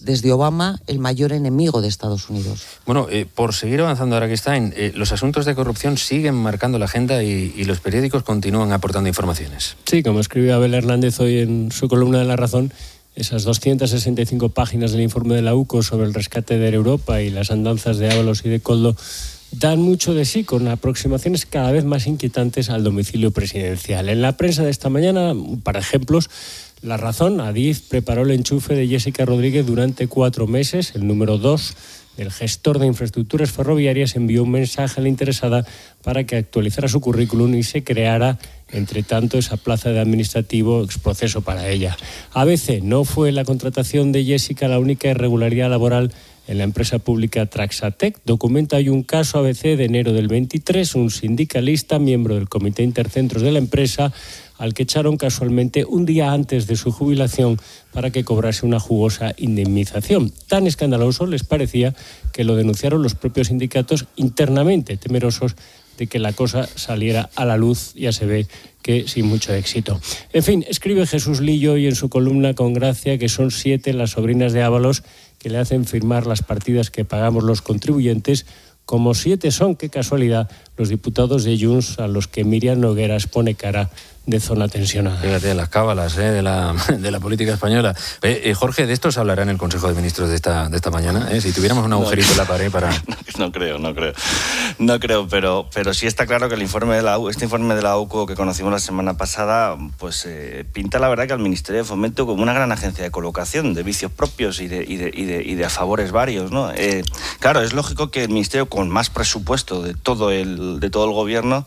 desde Obama, el mayor enemigo de Estados Unidos. Bueno, eh, por seguir avanzando ahora que está, en, eh, los asuntos de corrupción siguen marcando la agenda y, y los periódicos continúan aportando informaciones. Sí, como escribe Abel Hernández hoy en su columna de La Razón, esas doscientas sesenta y cinco páginas del informe de la U C O sobre el rescate de Europa y las andanzas de Ábalos y de Koldo dan mucho de sí, con aproximaciones cada vez más inquietantes al domicilio presidencial. En la prensa de esta mañana, para ejemplos, La Razón, Adif preparó el enchufe de Jessica Rodríguez durante cuatro meses. El número dos del gestor de infraestructuras ferroviarias envió un mensaje a la interesada para que actualizara su currículum y se creara, entre tanto, esa plaza de administrativo exproceso para ella. A B C: no fue la contratación de Jessica la única irregularidad laboral en la empresa pública Traxatec. Documenta hoy un caso A B C de enero del veintitrés, un sindicalista, miembro del comité intercentros de la empresa, al que echaron casualmente un día antes de su jubilación para que cobrase una jugosa indemnización. Tan escandaloso les parecía que lo denunciaron los propios sindicatos internamente, temerosos de que la cosa saliera a la luz. Ya se ve que sin mucho éxito. En fin, escribe Jesús Lillo hoy en su columna con gracia que son siete las sobrinas de Ábalos que le hacen firmar las partidas que pagamos los contribuyentes, como siete son, qué casualidad, los diputados de Junts a los que Miriam Nogueras pone cara de zona tensionada. Fíjate, las cábalas ¿eh? de, la, de la política española. Eh, eh, Jorge, de esto se hablará en el Consejo de Ministros de esta, de esta mañana. ¿eh? Si tuviéramos un agujerito no, en la pared para... No, no creo, no creo. No creo, pero, pero sí está claro que el informe de la, este informe de la U C O que conocimos la semana pasada, pues eh, pinta la verdad que al Ministerio de Fomento como una gran agencia de colocación de vicios propios y de, y de, y de, y de favores varios, ¿no? Eh, claro, es lógico que el Ministerio con más presupuesto de todo el, de todo el gobierno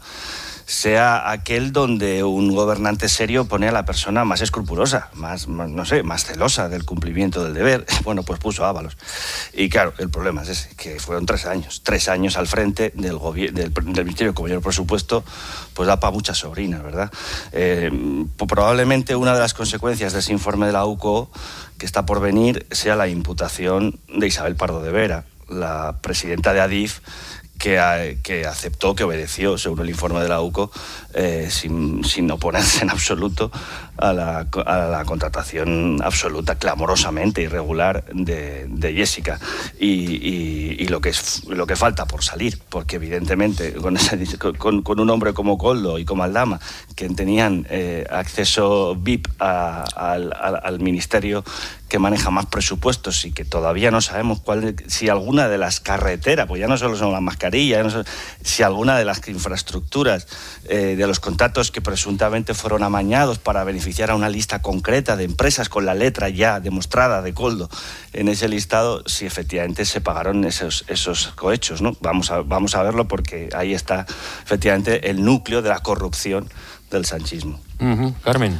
sea aquel donde un gobernante serio pone a la persona más escrupulosa, más, más, no sé, más celosa del cumplimiento del deber. Bueno, pues puso a Ábalos. Y claro, el problema es ese, que fueron tres años, tres años al frente del, gobier- del, del Ministerio con mayor presupuesto, pues da para muchas sobrinas, ¿verdad? Eh, probablemente una de las consecuencias de ese informe de la U C O que está por venir sea la imputación de Isabel Pardo de Vera, la presidenta de Adif, Que, que aceptó, que obedeció, según el informe de la U C O, eh, sin, sin oponerse en absoluto a la, a la contratación absoluta, clamorosamente irregular de, de Jessica. Y, y, y lo, que es, lo que falta por salir, porque evidentemente con, ese, con, con un hombre como Koldo y como Aldama, que tenían eh, acceso V I P a, a, al, al ministerio que maneja más presupuestos y que todavía no sabemos cuál, si alguna de las carreteras, pues ya no solo son las mascarillas, no son, si alguna de las infraestructuras eh, de los contratos que presuntamente fueron amañados para beneficiar a una lista concreta de empresas con la letra ya demostrada de Koldo en ese listado, si efectivamente se pagaron esos, esos cohechos, ¿no? Vamos a, vamos a verlo porque ahí está efectivamente el núcleo de la corrupción del sanchismo. Uh-huh. Carmen.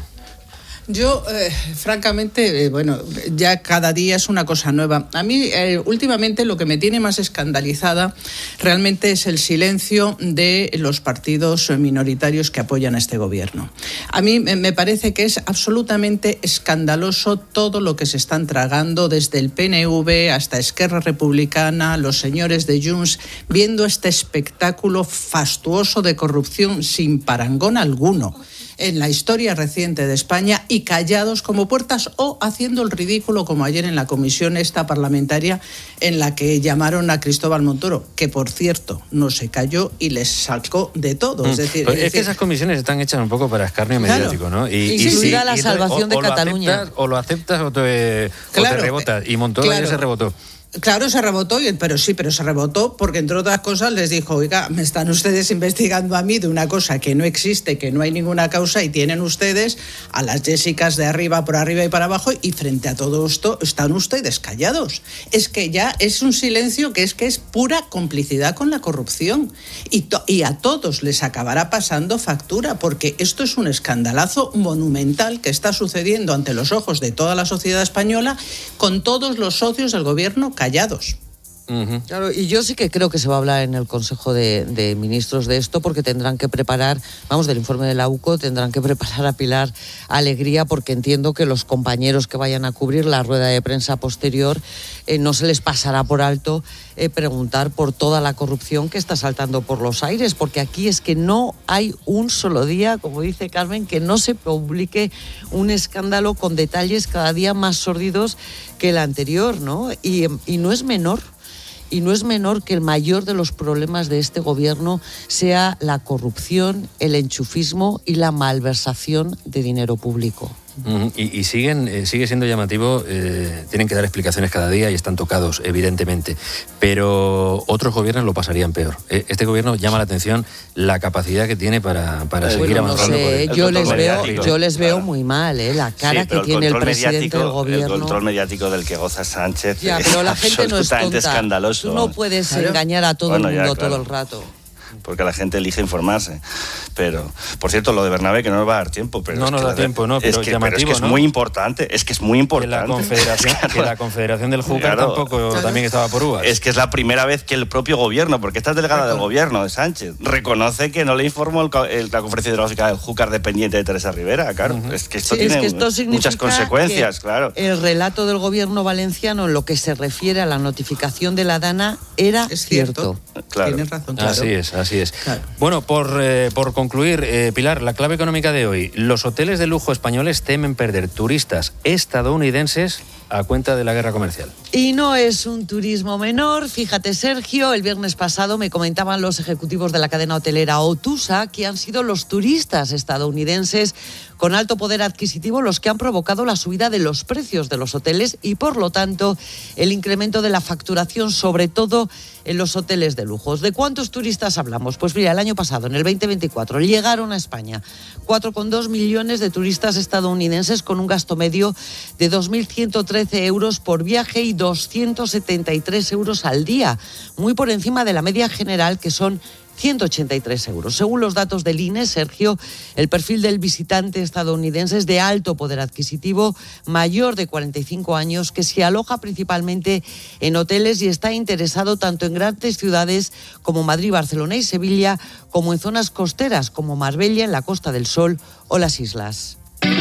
Yo, eh, francamente, eh, bueno, ya cada día es una cosa nueva. A mí, eh, últimamente, lo que me tiene más escandalizada realmente es el silencio de los partidos minoritarios que apoyan a este gobierno. A mí me parece que es absolutamente escandaloso todo lo que se están tragando, desde el P N V hasta Esquerra Republicana, los señores de Junts, viendo este espectáculo fastuoso de corrupción sin parangón alguno en la historia reciente de España, y callados como puertas o haciendo el ridículo, como ayer en la comisión esta parlamentaria en la que llamaron a Cristóbal Montoro, que por cierto no se calló y les sacó de todo. Es decir, pues es, es decir, que esas comisiones están hechas un poco para escarnio mediático, claro, ¿no? Y, y, y sí, sí, la y entonces, salvación o, de o Cataluña. Lo aceptas, o lo aceptas o te, claro, o te rebotas. Y Montoro claro. ya se rebotó. Claro, se rebotó, pero sí, pero se rebotó porque, entre otras cosas, les dijo, oiga, me están ustedes investigando a mí de una cosa que no existe, que no hay ninguna causa, y tienen ustedes a las Jessicas de arriba, por arriba y para abajo, y frente a todo esto están ustedes callados. Es que ya es un silencio que es que es pura complicidad con la corrupción, y, to- y a todos les acabará pasando factura, porque esto es un escandalazo monumental que está sucediendo ante los ojos de toda la sociedad española, con todos los socios del gobierno callados. Uh-huh. Claro, y yo sí que creo que se va a hablar en el Consejo de, de Ministros de esto, porque tendrán que preparar, vamos, del informe de la U C O, tendrán que preparar a Pilar Alegría, porque entiendo que los compañeros que vayan a cubrir la rueda de prensa posterior eh, no se les pasará por alto eh, preguntar por toda la corrupción que está saltando por los aires, porque aquí es que no hay un solo día, como dice Carmen, que no se publique un escándalo con detalles cada día más sórdidos que el anterior, ¿no? Y, y no es menor. Y no es menor que el mayor de los problemas de este gobierno sea la corrupción, el enchufismo y la malversación de dinero público. Uh-huh. Y, y siguen, eh, sigue siendo llamativo, eh, tienen que dar explicaciones cada día y están tocados, evidentemente, pero otros gobiernos lo pasarían peor. Eh, este gobierno llama la atención la capacidad que tiene para, para bueno, seguir avanzando. No sé, el, yo, les veo, yo les veo muy mal, ¿eh? La cara sí, que tiene el presidente del gobierno. El control mediático del que goza Sánchez ya, pero la gente no es tonta. Escandaloso. Tú no puedes claro. engañar a todo bueno, el mundo ya, claro. todo el rato. Porque la gente elige informarse. Pero, por cierto, lo de Bernabé, que no nos va a dar tiempo. Pero no nos da tiempo, no, pero es que, llamativo, pero es que ¿no? es muy importante, es que es muy importante. Que la Confederación, claro. que la confederación del Júcar claro. tampoco claro. también estaba por uvas. Es que es la primera vez que el propio gobierno, porque esta es delegada claro. del gobierno de Sánchez, reconoce que no le informó el, el, la conferencia hidrológica del Júcar dependiente de Teresa Rivera, claro. Uh-huh. Es que esto sí, tiene es que esto muchas consecuencias, claro. El relato del gobierno valenciano en lo que se refiere a la notificación de la DANA era es cierto. cierto. Claro. Tienes razón, claro. Así es, así es. Claro. Bueno, por, eh, por concluir, eh, Pilar, la clave económica de hoy. Los hoteles de lujo españoles temen perder turistas estadounidenses a cuenta de la guerra comercial. Y no es un turismo menor. Fíjate, Sergio, el viernes pasado me comentaban los ejecutivos de la cadena hotelera Otusa que han sido los turistas estadounidenses con alto poder adquisitivo los que han provocado la subida de los precios de los hoteles y, por lo tanto, el incremento de la facturación, sobre todo en los hoteles de lujos. ¿De cuántos turistas hablamos? Pues mira, el año pasado, en el veinte veinticuatro, llegaron a España cuatro coma dos millones de turistas estadounidenses con un gasto medio de dos mil ciento trece euros por viaje y doscientos setenta y tres euros al día, muy por encima de la media general, que son ciento ochenta y tres euros. Según los datos del I N E, Sergio, el perfil del visitante estadounidense es de alto poder adquisitivo, mayor de cuarenta y cinco años, que se aloja principalmente en hoteles y está interesado tanto en grandes ciudades como Madrid, Barcelona y Sevilla, como en zonas costeras como Marbella, en la Costa del Sol o las islas.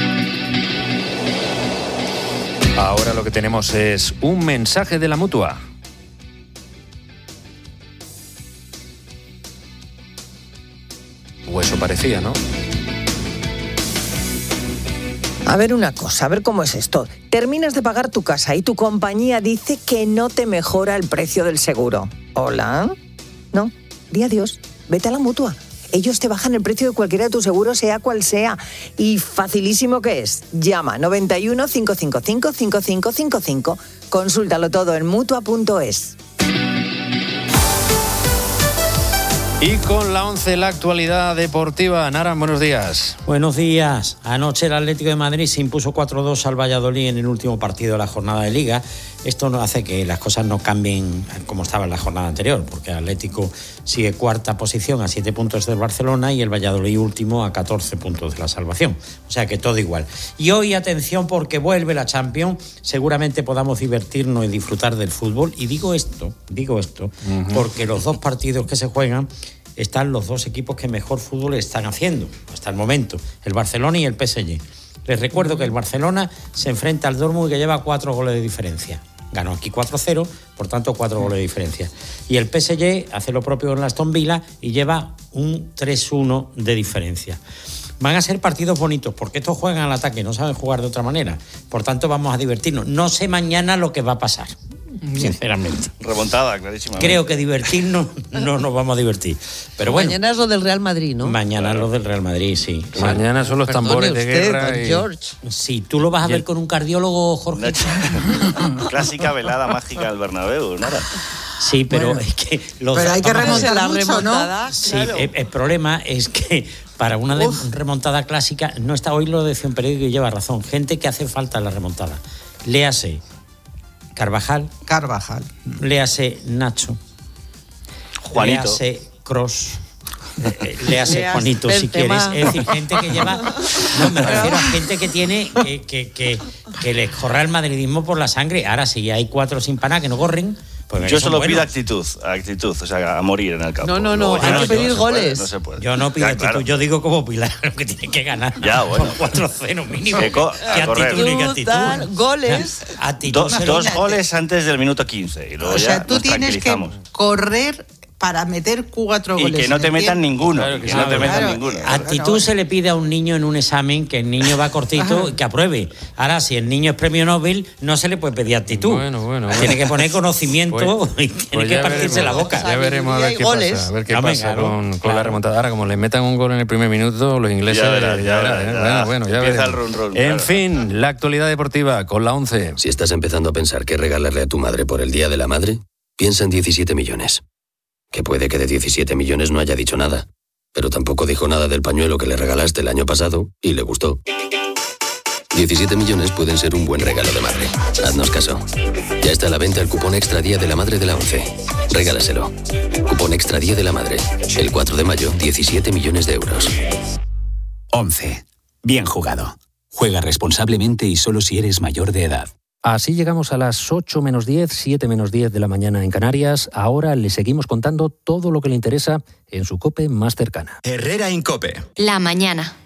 Ahora lo que tenemos es un mensaje de la Mutua. O eso parecía, ¿no? A ver una cosa, a ver cómo es esto. Terminas de pagar tu casa y tu compañía dice que no te mejora el precio del seguro. ¿Hola? No, di adiós, vete a la Mutua. Ellos te bajan el precio de cualquiera de tus seguros, sea cual sea. Y facilísimo que es. Llama noventa y uno, cinco cinco cinco, cinco cinco cinco cinco. Consúltalo todo en mutua punto es. Y con la once, la actualidad deportiva. Naran, buenos días. Buenos días. Anoche el Atlético de Madrid se impuso cuatro dos al Valladolid en el último partido de la jornada de Liga. Esto no hace que las cosas no cambien como estaba en la jornada anterior, porque el Atlético sigue cuarta posición a siete puntos del Barcelona y el Valladolid último a catorce puntos de la salvación. O sea que todo igual. Y hoy, atención, porque vuelve la Champions. Seguramente podamos divertirnos y disfrutar del fútbol. Y digo esto, digo esto, uh-huh. porque los dos partidos que se juegan están los dos equipos que mejor fútbol están haciendo hasta el momento, el Barcelona y el P S G. Les recuerdo que el Barcelona se enfrenta al Dortmund, que lleva cuatro goles de diferencia. Ganó aquí cuatro cero, por tanto cuatro goles de diferencia. Y el P S G hace lo propio en la Aston Villa y lleva un tres uno de diferencia. Van a ser partidos bonitos, porque estos juegan al ataque, no saben jugar de otra manera. Por tanto, vamos a divertirnos. No sé mañana lo que va a pasar, sinceramente. Remontada, clarísima. Creo que divertirnos no nos vamos a divertir. Pero bueno. Mañana es lo del Real Madrid, ¿no? Mañana claro. es lo del Real Madrid, sí. Mañana son los Perdone tambores usted, de guerra. Y... George. Sí, tú lo vas a ver con un cardiólogo, Jorge. Clásica velada mágica del Bernabéu, ¿no? Sí, pero bueno, es que... Los pero hay que remontar la mucho, remontada, ¿no? Sí, Claro. el, el problema es que para una de, remontada clásica, no está, hoy lo decía un periódico y lleva razón, gente que hace falta en la remontada. Léase Carvajal. Carvajal. Léase Nacho. Juanito. Léase Kroos. Eh, léase Juanito, si quieres. Es decir, gente que lleva... No, me refiero a gente que tiene... Que, que, que, que les corra el madridismo por la sangre. Ahora, si hay cuatro sin paná que no corren... Pues yo solo buenos. pido actitud, actitud, o sea, a morir en el campo. No, no, no, Luego, hay no, que pedir no goles. Puede, no se puede. Yo no pido ya, actitud, claro. yo digo como Pilar, que tiene que ganar. Ya, bueno. Con cuatro cero mínimo. Que co- ¿Qué actitud ni qué actitud? Tal, goles. Actitud Do, cero. dos goles antes del minuto quince y luego O sea, ya tú nos tienes que tranquilizamos. correr para meter cuatro y goles. que no te metan ninguno. Claro, que que sí, no te metan claro. ninguno. Actitud se le pide a un niño en un examen que el niño va cortito y que apruebe. Ahora, si el niño es premio Nobel, no se le puede pedir actitud. Bueno, bueno, bueno. Tiene que poner conocimiento Pues- y tiene pues que ya partirse veremos, la boca. Ya veremos a ver qué pasa, a ver qué Hombre, pasa claro, con, con claro. la remontada. Ahora, como le metan un gol en el primer minuto, los ingleses... Ya verás, ya verás, ¿eh? ya. Bueno, bueno, ya Empieza veremos. el run, run, En claro. fin, la actualidad deportiva con la once. Si estás empezando a pensar qué regalarle a tu madre por el Día de la Madre, piensa en diecisiete millones. Que puede que de diecisiete millones no haya dicho nada, pero tampoco dijo nada del pañuelo que le regalaste el año pasado y le gustó. diecisiete millones pueden ser un buen regalo de madre. Haznos caso. Ya está a la venta el cupón Extra Día de la Madre de la once. Regálaselo. Cupón Extra Día de la Madre. El cuatro de mayo, diecisiete millones de euros. once. Bien jugado. Juega responsablemente y solo si eres mayor de edad. Así llegamos a las ocho menos diez, siete menos diez de la mañana en Canarias. Ahora le seguimos contando todo lo que le interesa en su COPE más cercana. Herrera en COPE. La mañana.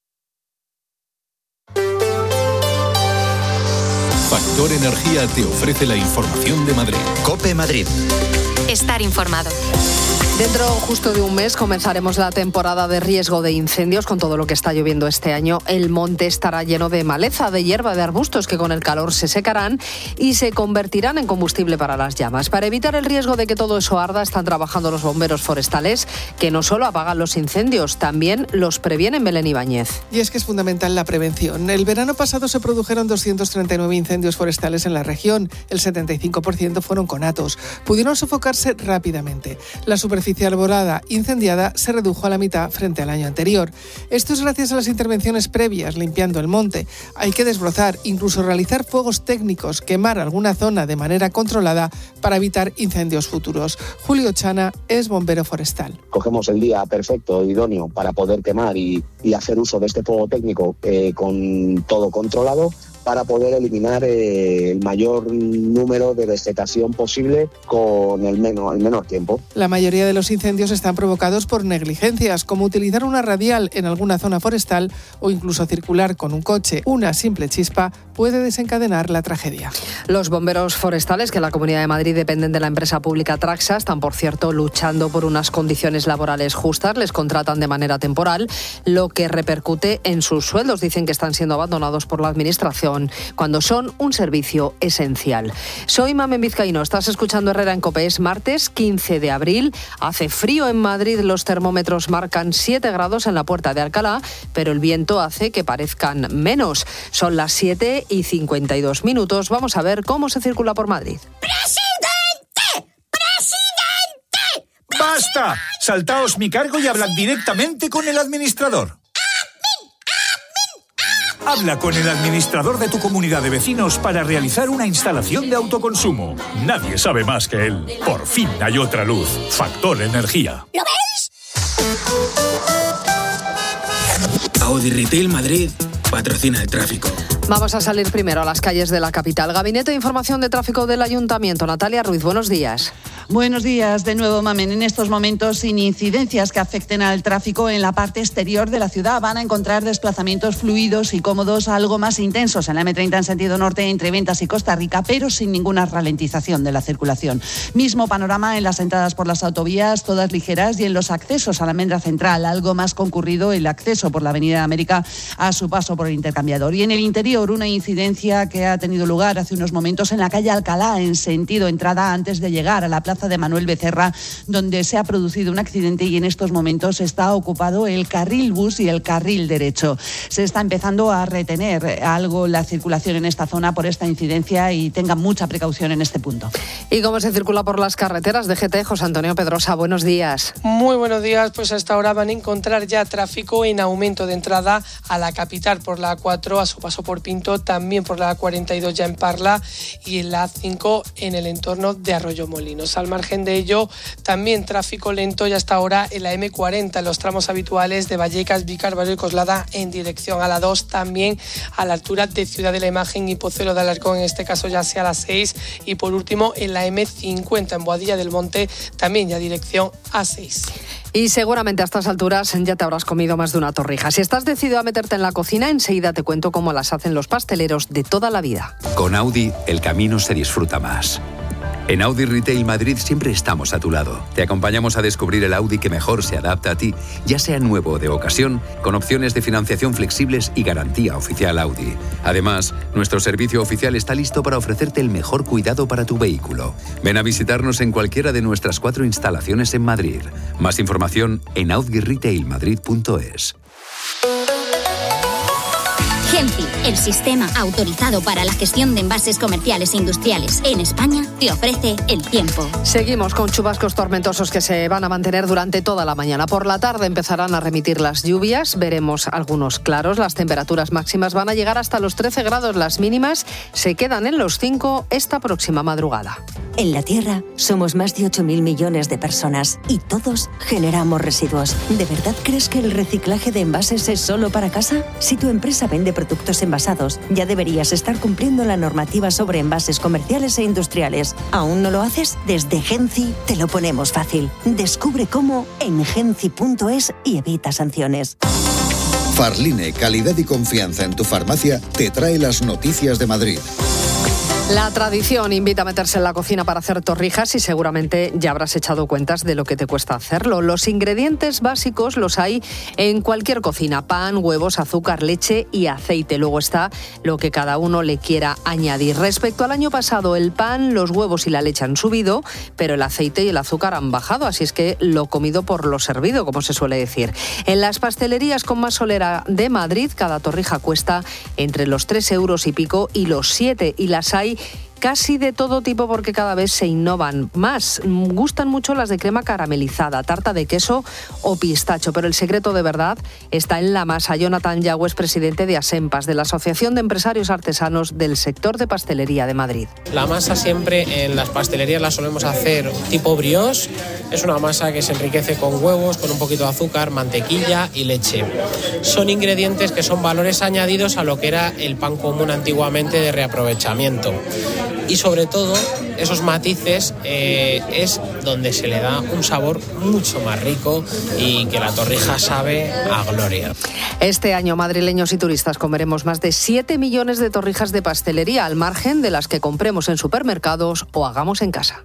Factor Energía te ofrece la información de Madrid. COPE Madrid. Estar informado. Dentro justo de un mes comenzaremos la temporada de riesgo de incendios con todo lo que está lloviendo este año. El monte estará lleno de maleza, de hierba, de arbustos que con el calor se secarán y se convertirán en combustible para las llamas. Para evitar el riesgo de que todo eso arda, están trabajando los bomberos forestales que no solo apagan los incendios, también los previenen. Belén Ibáñez. Y es que es fundamental la prevención. El verano pasado se produjeron doscientos treinta y nueve incendios forestales en la región. El setenta y cinco por ciento fueron conatos. Pudieron sofocarse rápidamente. La superficie arbolada incendiada se redujo a la mitad frente al año anterior. Esto es gracias a las intervenciones previas, limpiando el monte. Hay que desbrozar, incluso realizar fuegos técnicos, quemar alguna zona de manera controlada para evitar incendios futuros. Julio Chana es bombero forestal. Cogemos el día perfecto, idóneo, para poder quemar y, y hacer uso de este fuego técnico eh, con todo controlado, para poder eliminar eh, el mayor número de vegetación posible con el menor, el menor tiempo. La mayoría de los incendios están provocados por negligencias, como utilizar una radial en alguna zona forestal o incluso circular con un coche. Una simple chispa puede desencadenar la tragedia. Los bomberos forestales, que en la Comunidad de Madrid dependen de la empresa pública Traxa, están, por cierto, luchando por unas condiciones laborales justas. Les contratan de manera temporal, lo que repercute en sus sueldos. Dicen que están siendo abandonados por la Administración cuando son un servicio esencial. Soy Mamen Vizcaíno, estás escuchando Herrera en COPE. Es martes quince de abril, hace frío en Madrid, los termómetros marcan siete grados en la Puerta de Alcalá, pero el viento hace que parezcan menos. Son las siete y cincuenta y dos minutos, vamos a ver cómo se circula por Madrid. ¡Presidente! ¡Presidente! ¡Basta! Saltaos mi cargo y hablad directamente con el administrador. Habla con el administrador de tu comunidad de vecinos para realizar una instalación de autoconsumo. Nadie sabe más que él. Por fin hay otra luz. Factor Energía. ¿Lo veis? Audi Retail Madrid patrocina el tráfico. Vamos a salir primero a las calles de la capital. Gabinete de Información de Tráfico del Ayuntamiento. Natalia Ruiz, buenos días. Buenos días de nuevo, Mamen. En estos momentos, sin incidencias que afecten al tráfico en la parte exterior de la ciudad, van a encontrar desplazamientos fluidos y cómodos, algo más intensos en la eme treinta en sentido norte entre Ventas y Costa Rica, pero sin ninguna ralentización de la circulación. Mismo panorama en las entradas por las autovías, todas ligeras, y en los accesos a la Almendra Central, algo más concurrido el acceso por la Avenida de América a su paso por el intercambiador. Y en el interior, una incidencia que ha tenido lugar hace unos momentos en la calle Alcalá, en sentido entrada, antes de llegar a la plaza de Manuel Becerra, donde se ha producido un accidente y en estos momentos está ocupado el carril bus y el carril derecho. Se está empezando a retener algo la circulación en esta zona por esta incidencia y tengan mucha precaución en este punto. ¿Y cómo se circula por las carreteras? D G T, José Antonio Pedrosa, buenos días. Muy buenos días, pues hasta ahora van a encontrar ya tráfico en aumento de entrada a la capital por la A cuatro, a su paso por Pinto, también por la A cuarenta y dos ya en Parla y en la A cinco en el entorno de Arroyomolinos. Al margen de ello, también tráfico lento ya hasta ahora en la eme cuarenta, en los tramos habituales de Vallecas, Vícar, Barrio y Coslada en dirección a la dos, también a la altura de Ciudad de la Imagen y Pozuelo de Alarcón, en este caso ya sea la seis, y por último en la eme cincuenta en Boadilla del Monte, también ya dirección a seis. Y seguramente a estas alturas ya te habrás comido más de una torrija. Si estás decidido a meterte en la cocina, enseguida te cuento cómo las hacen los pasteleros de toda la vida. Con Audi, el camino se disfruta más. En Audi Retail Madrid siempre estamos a tu lado. Te acompañamos a descubrir el Audi que mejor se adapta a ti, ya sea nuevo o de ocasión, con opciones de financiación flexibles y garantía oficial Audi. Además, nuestro servicio oficial está listo para ofrecerte el mejor cuidado para tu vehículo. Ven a visitarnos en cualquiera de nuestras cuatro instalaciones en Madrid. Más información en audi retail madrid punto es. Genci, el sistema autorizado para la gestión de envases comerciales e industriales en España, te ofrece el tiempo. Seguimos con chubascos tormentosos que se van a mantener durante toda la mañana. Por la tarde empezarán a remitir las lluvias, veremos algunos claros. Las temperaturas máximas van a llegar hasta los trece grados, las mínimas se quedan en los cinco esta próxima madrugada. En la Tierra somos más de ocho mil millones de personas y todos generamos residuos. ¿De verdad crees que el reciclaje de envases es solo para casa? Si tu empresa vende productos envasados, ya deberías estar cumpliendo la normativa sobre envases comerciales e industriales. ¿Aún no lo haces? Desde Genci te lo ponemos fácil. Descubre cómo en genci punto es y evita sanciones. Farline, calidad y confianza en tu farmacia, te trae las noticias de Madrid. La tradición invita a meterse en la cocina para hacer torrijas y seguramente ya habrás echado cuentas de lo que te cuesta hacerlo. Los ingredientes básicos los hay en cualquier cocina: pan, huevos, azúcar, leche y aceite. Luego está lo que cada uno le quiera añadir. Respecto al año pasado, el pan, los huevos y la leche han subido, pero el aceite y el azúcar han bajado, así es que lo comido por lo servido, como se suele decir. En las pastelerías con más solera de Madrid, cada torrija cuesta entre los tres euros y pico y los siete, y las hay casi de todo tipo porque cada vez se innovan más. Gustan mucho las de crema caramelizada, tarta de queso o pistacho, pero el secreto de verdad está en la masa. Jonathan Yagüe es presidente de ASEMPAS, de la Asociación de Empresarios Artesanos del Sector de Pastelería de Madrid. La masa siempre en las pastelerías la solemos hacer tipo brioche. Es una masa que se enriquece con huevos, con un poquito de azúcar, mantequilla y leche. Son ingredientes que son valores añadidos a lo que era el pan común antiguamente de reaprovechamiento. Y sobre todo, esos matices eh, es donde se le da un sabor mucho más rico y que la torrija sabe a gloria. Este año, madrileños y turistas comeremos más de siete millones de torrijas de pastelería, al margen de las que compremos en supermercados o hagamos en casa.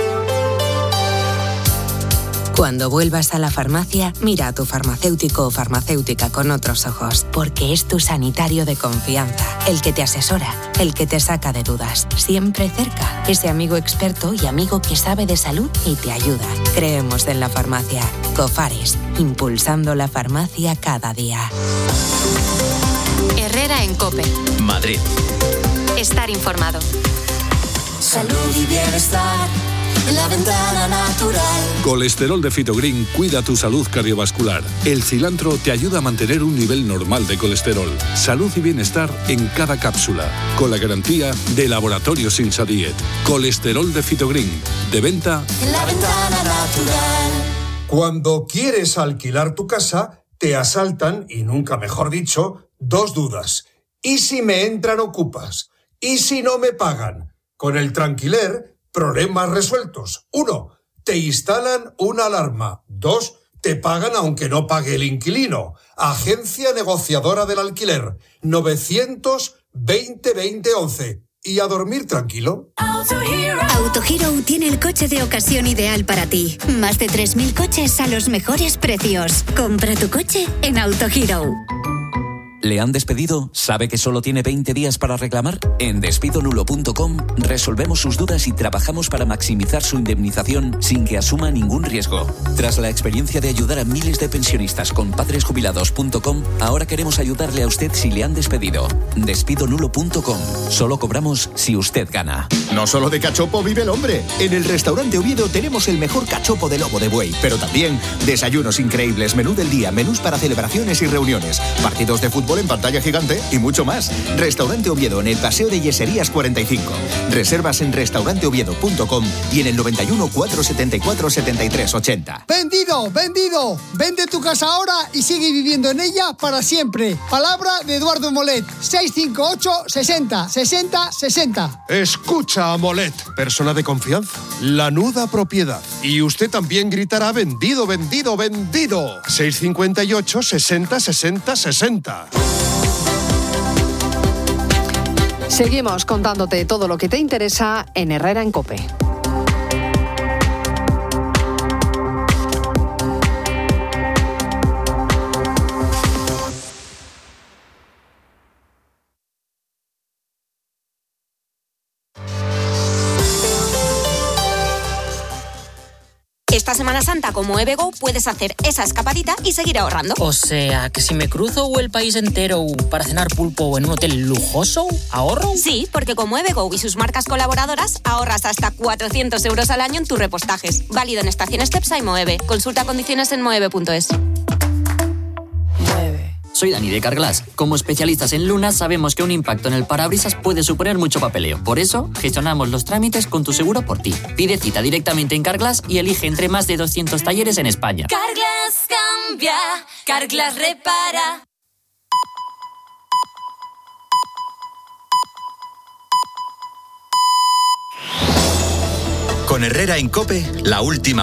Cuando vuelvas a la farmacia, mira a tu farmacéutico o farmacéutica con otros ojos, porque es tu sanitario de confianza, el que te asesora, el que te saca de dudas, siempre cerca, ese amigo experto y amigo que sabe de salud y te ayuda. Creemos en la farmacia. Cofares, impulsando la farmacia cada día. Herrera en COPE. Madrid. Estar informado. Salud y bienestar. La ventana natural. Colesterol de Fitogreen cuida tu salud cardiovascular. El cilantro te ayuda a mantener un nivel normal de colesterol. Salud y bienestar en cada cápsula. Con la garantía de Laboratorios Insadiet. Colesterol de Fitogreen. De venta en la ventana natural. Cuando quieres alquilar tu casa, te asaltan, y nunca mejor dicho, dos dudas. ¿Y si me entran ocupas? ¿Y si no me pagan? Con el Tranquiler, problemas resueltos. Uno, te instalan una alarma. Dos, te pagan aunque no pague el inquilino. Agencia negociadora del alquiler. novecientos veinte veinte once. Y a dormir tranquilo. AutoHero tiene el coche de ocasión ideal para ti. Más de tres mil coches a los mejores precios. Compra tu coche en AutoHero. ¿Le han despedido? ¿Sabe que solo tiene veinte días para reclamar? En despido nulo punto com resolvemos sus dudas y trabajamos para maximizar su indemnización sin que asuma ningún riesgo. Tras la experiencia de ayudar a miles de pensionistas con padres jubilados punto com, ahora queremos ayudarle a usted si le han despedido. despido nulo punto com. Solo cobramos si usted gana. No solo de cachopo vive el hombre. En el restaurante Oviedo tenemos el mejor cachopo de lobo de buey, pero también desayunos increíbles, menú del día, menús para celebraciones y reuniones, partidos de fútbol en pantalla gigante y mucho más. Restaurante Oviedo en el Paseo de Yeserías cuarenta y cinco. Reservas en restaurante oviedo punto com y en el noventa y uno, cuatrocientos setenta y cuatro, setenta y tres ochenta. ¡Vendido! ¡Vendido! Vende tu casa ahora y sigue viviendo en ella para siempre. Palabra de Eduardo Molet. seis cinco ocho, sesenta, sesenta, sesenta. Escucha a Molet, persona de confianza. Lanuda propiedad. Y usted también gritará vendido, vendido, vendido. seis cinco ocho, sesenta, sesenta, sesenta. Seguimos contándote todo lo que te interesa en Herrera en COPE. Esta Semana Santa con Moevego puedes hacer esa escapadita y seguir ahorrando. O sea, que si me cruzo el país entero para cenar pulpo en un hotel lujoso, ¿ahorro? Sí, porque con Moevego y sus marcas colaboradoras ahorras hasta cuatrocientos euros al año en tus repostajes. Válido en estaciones Cepsa y Moeve. Consulta condiciones en moeve punto es. Soy Dani de Carglass. Como especialistas en lunas sabemos que un impacto en el parabrisas puede suponer mucho papeleo. Por eso, gestionamos los trámites con tu seguro por ti. Pide cita directamente en Carglass y elige entre más de doscientos talleres en España. Carglass cambia, Carglass repara. Con Herrera en COPE, la última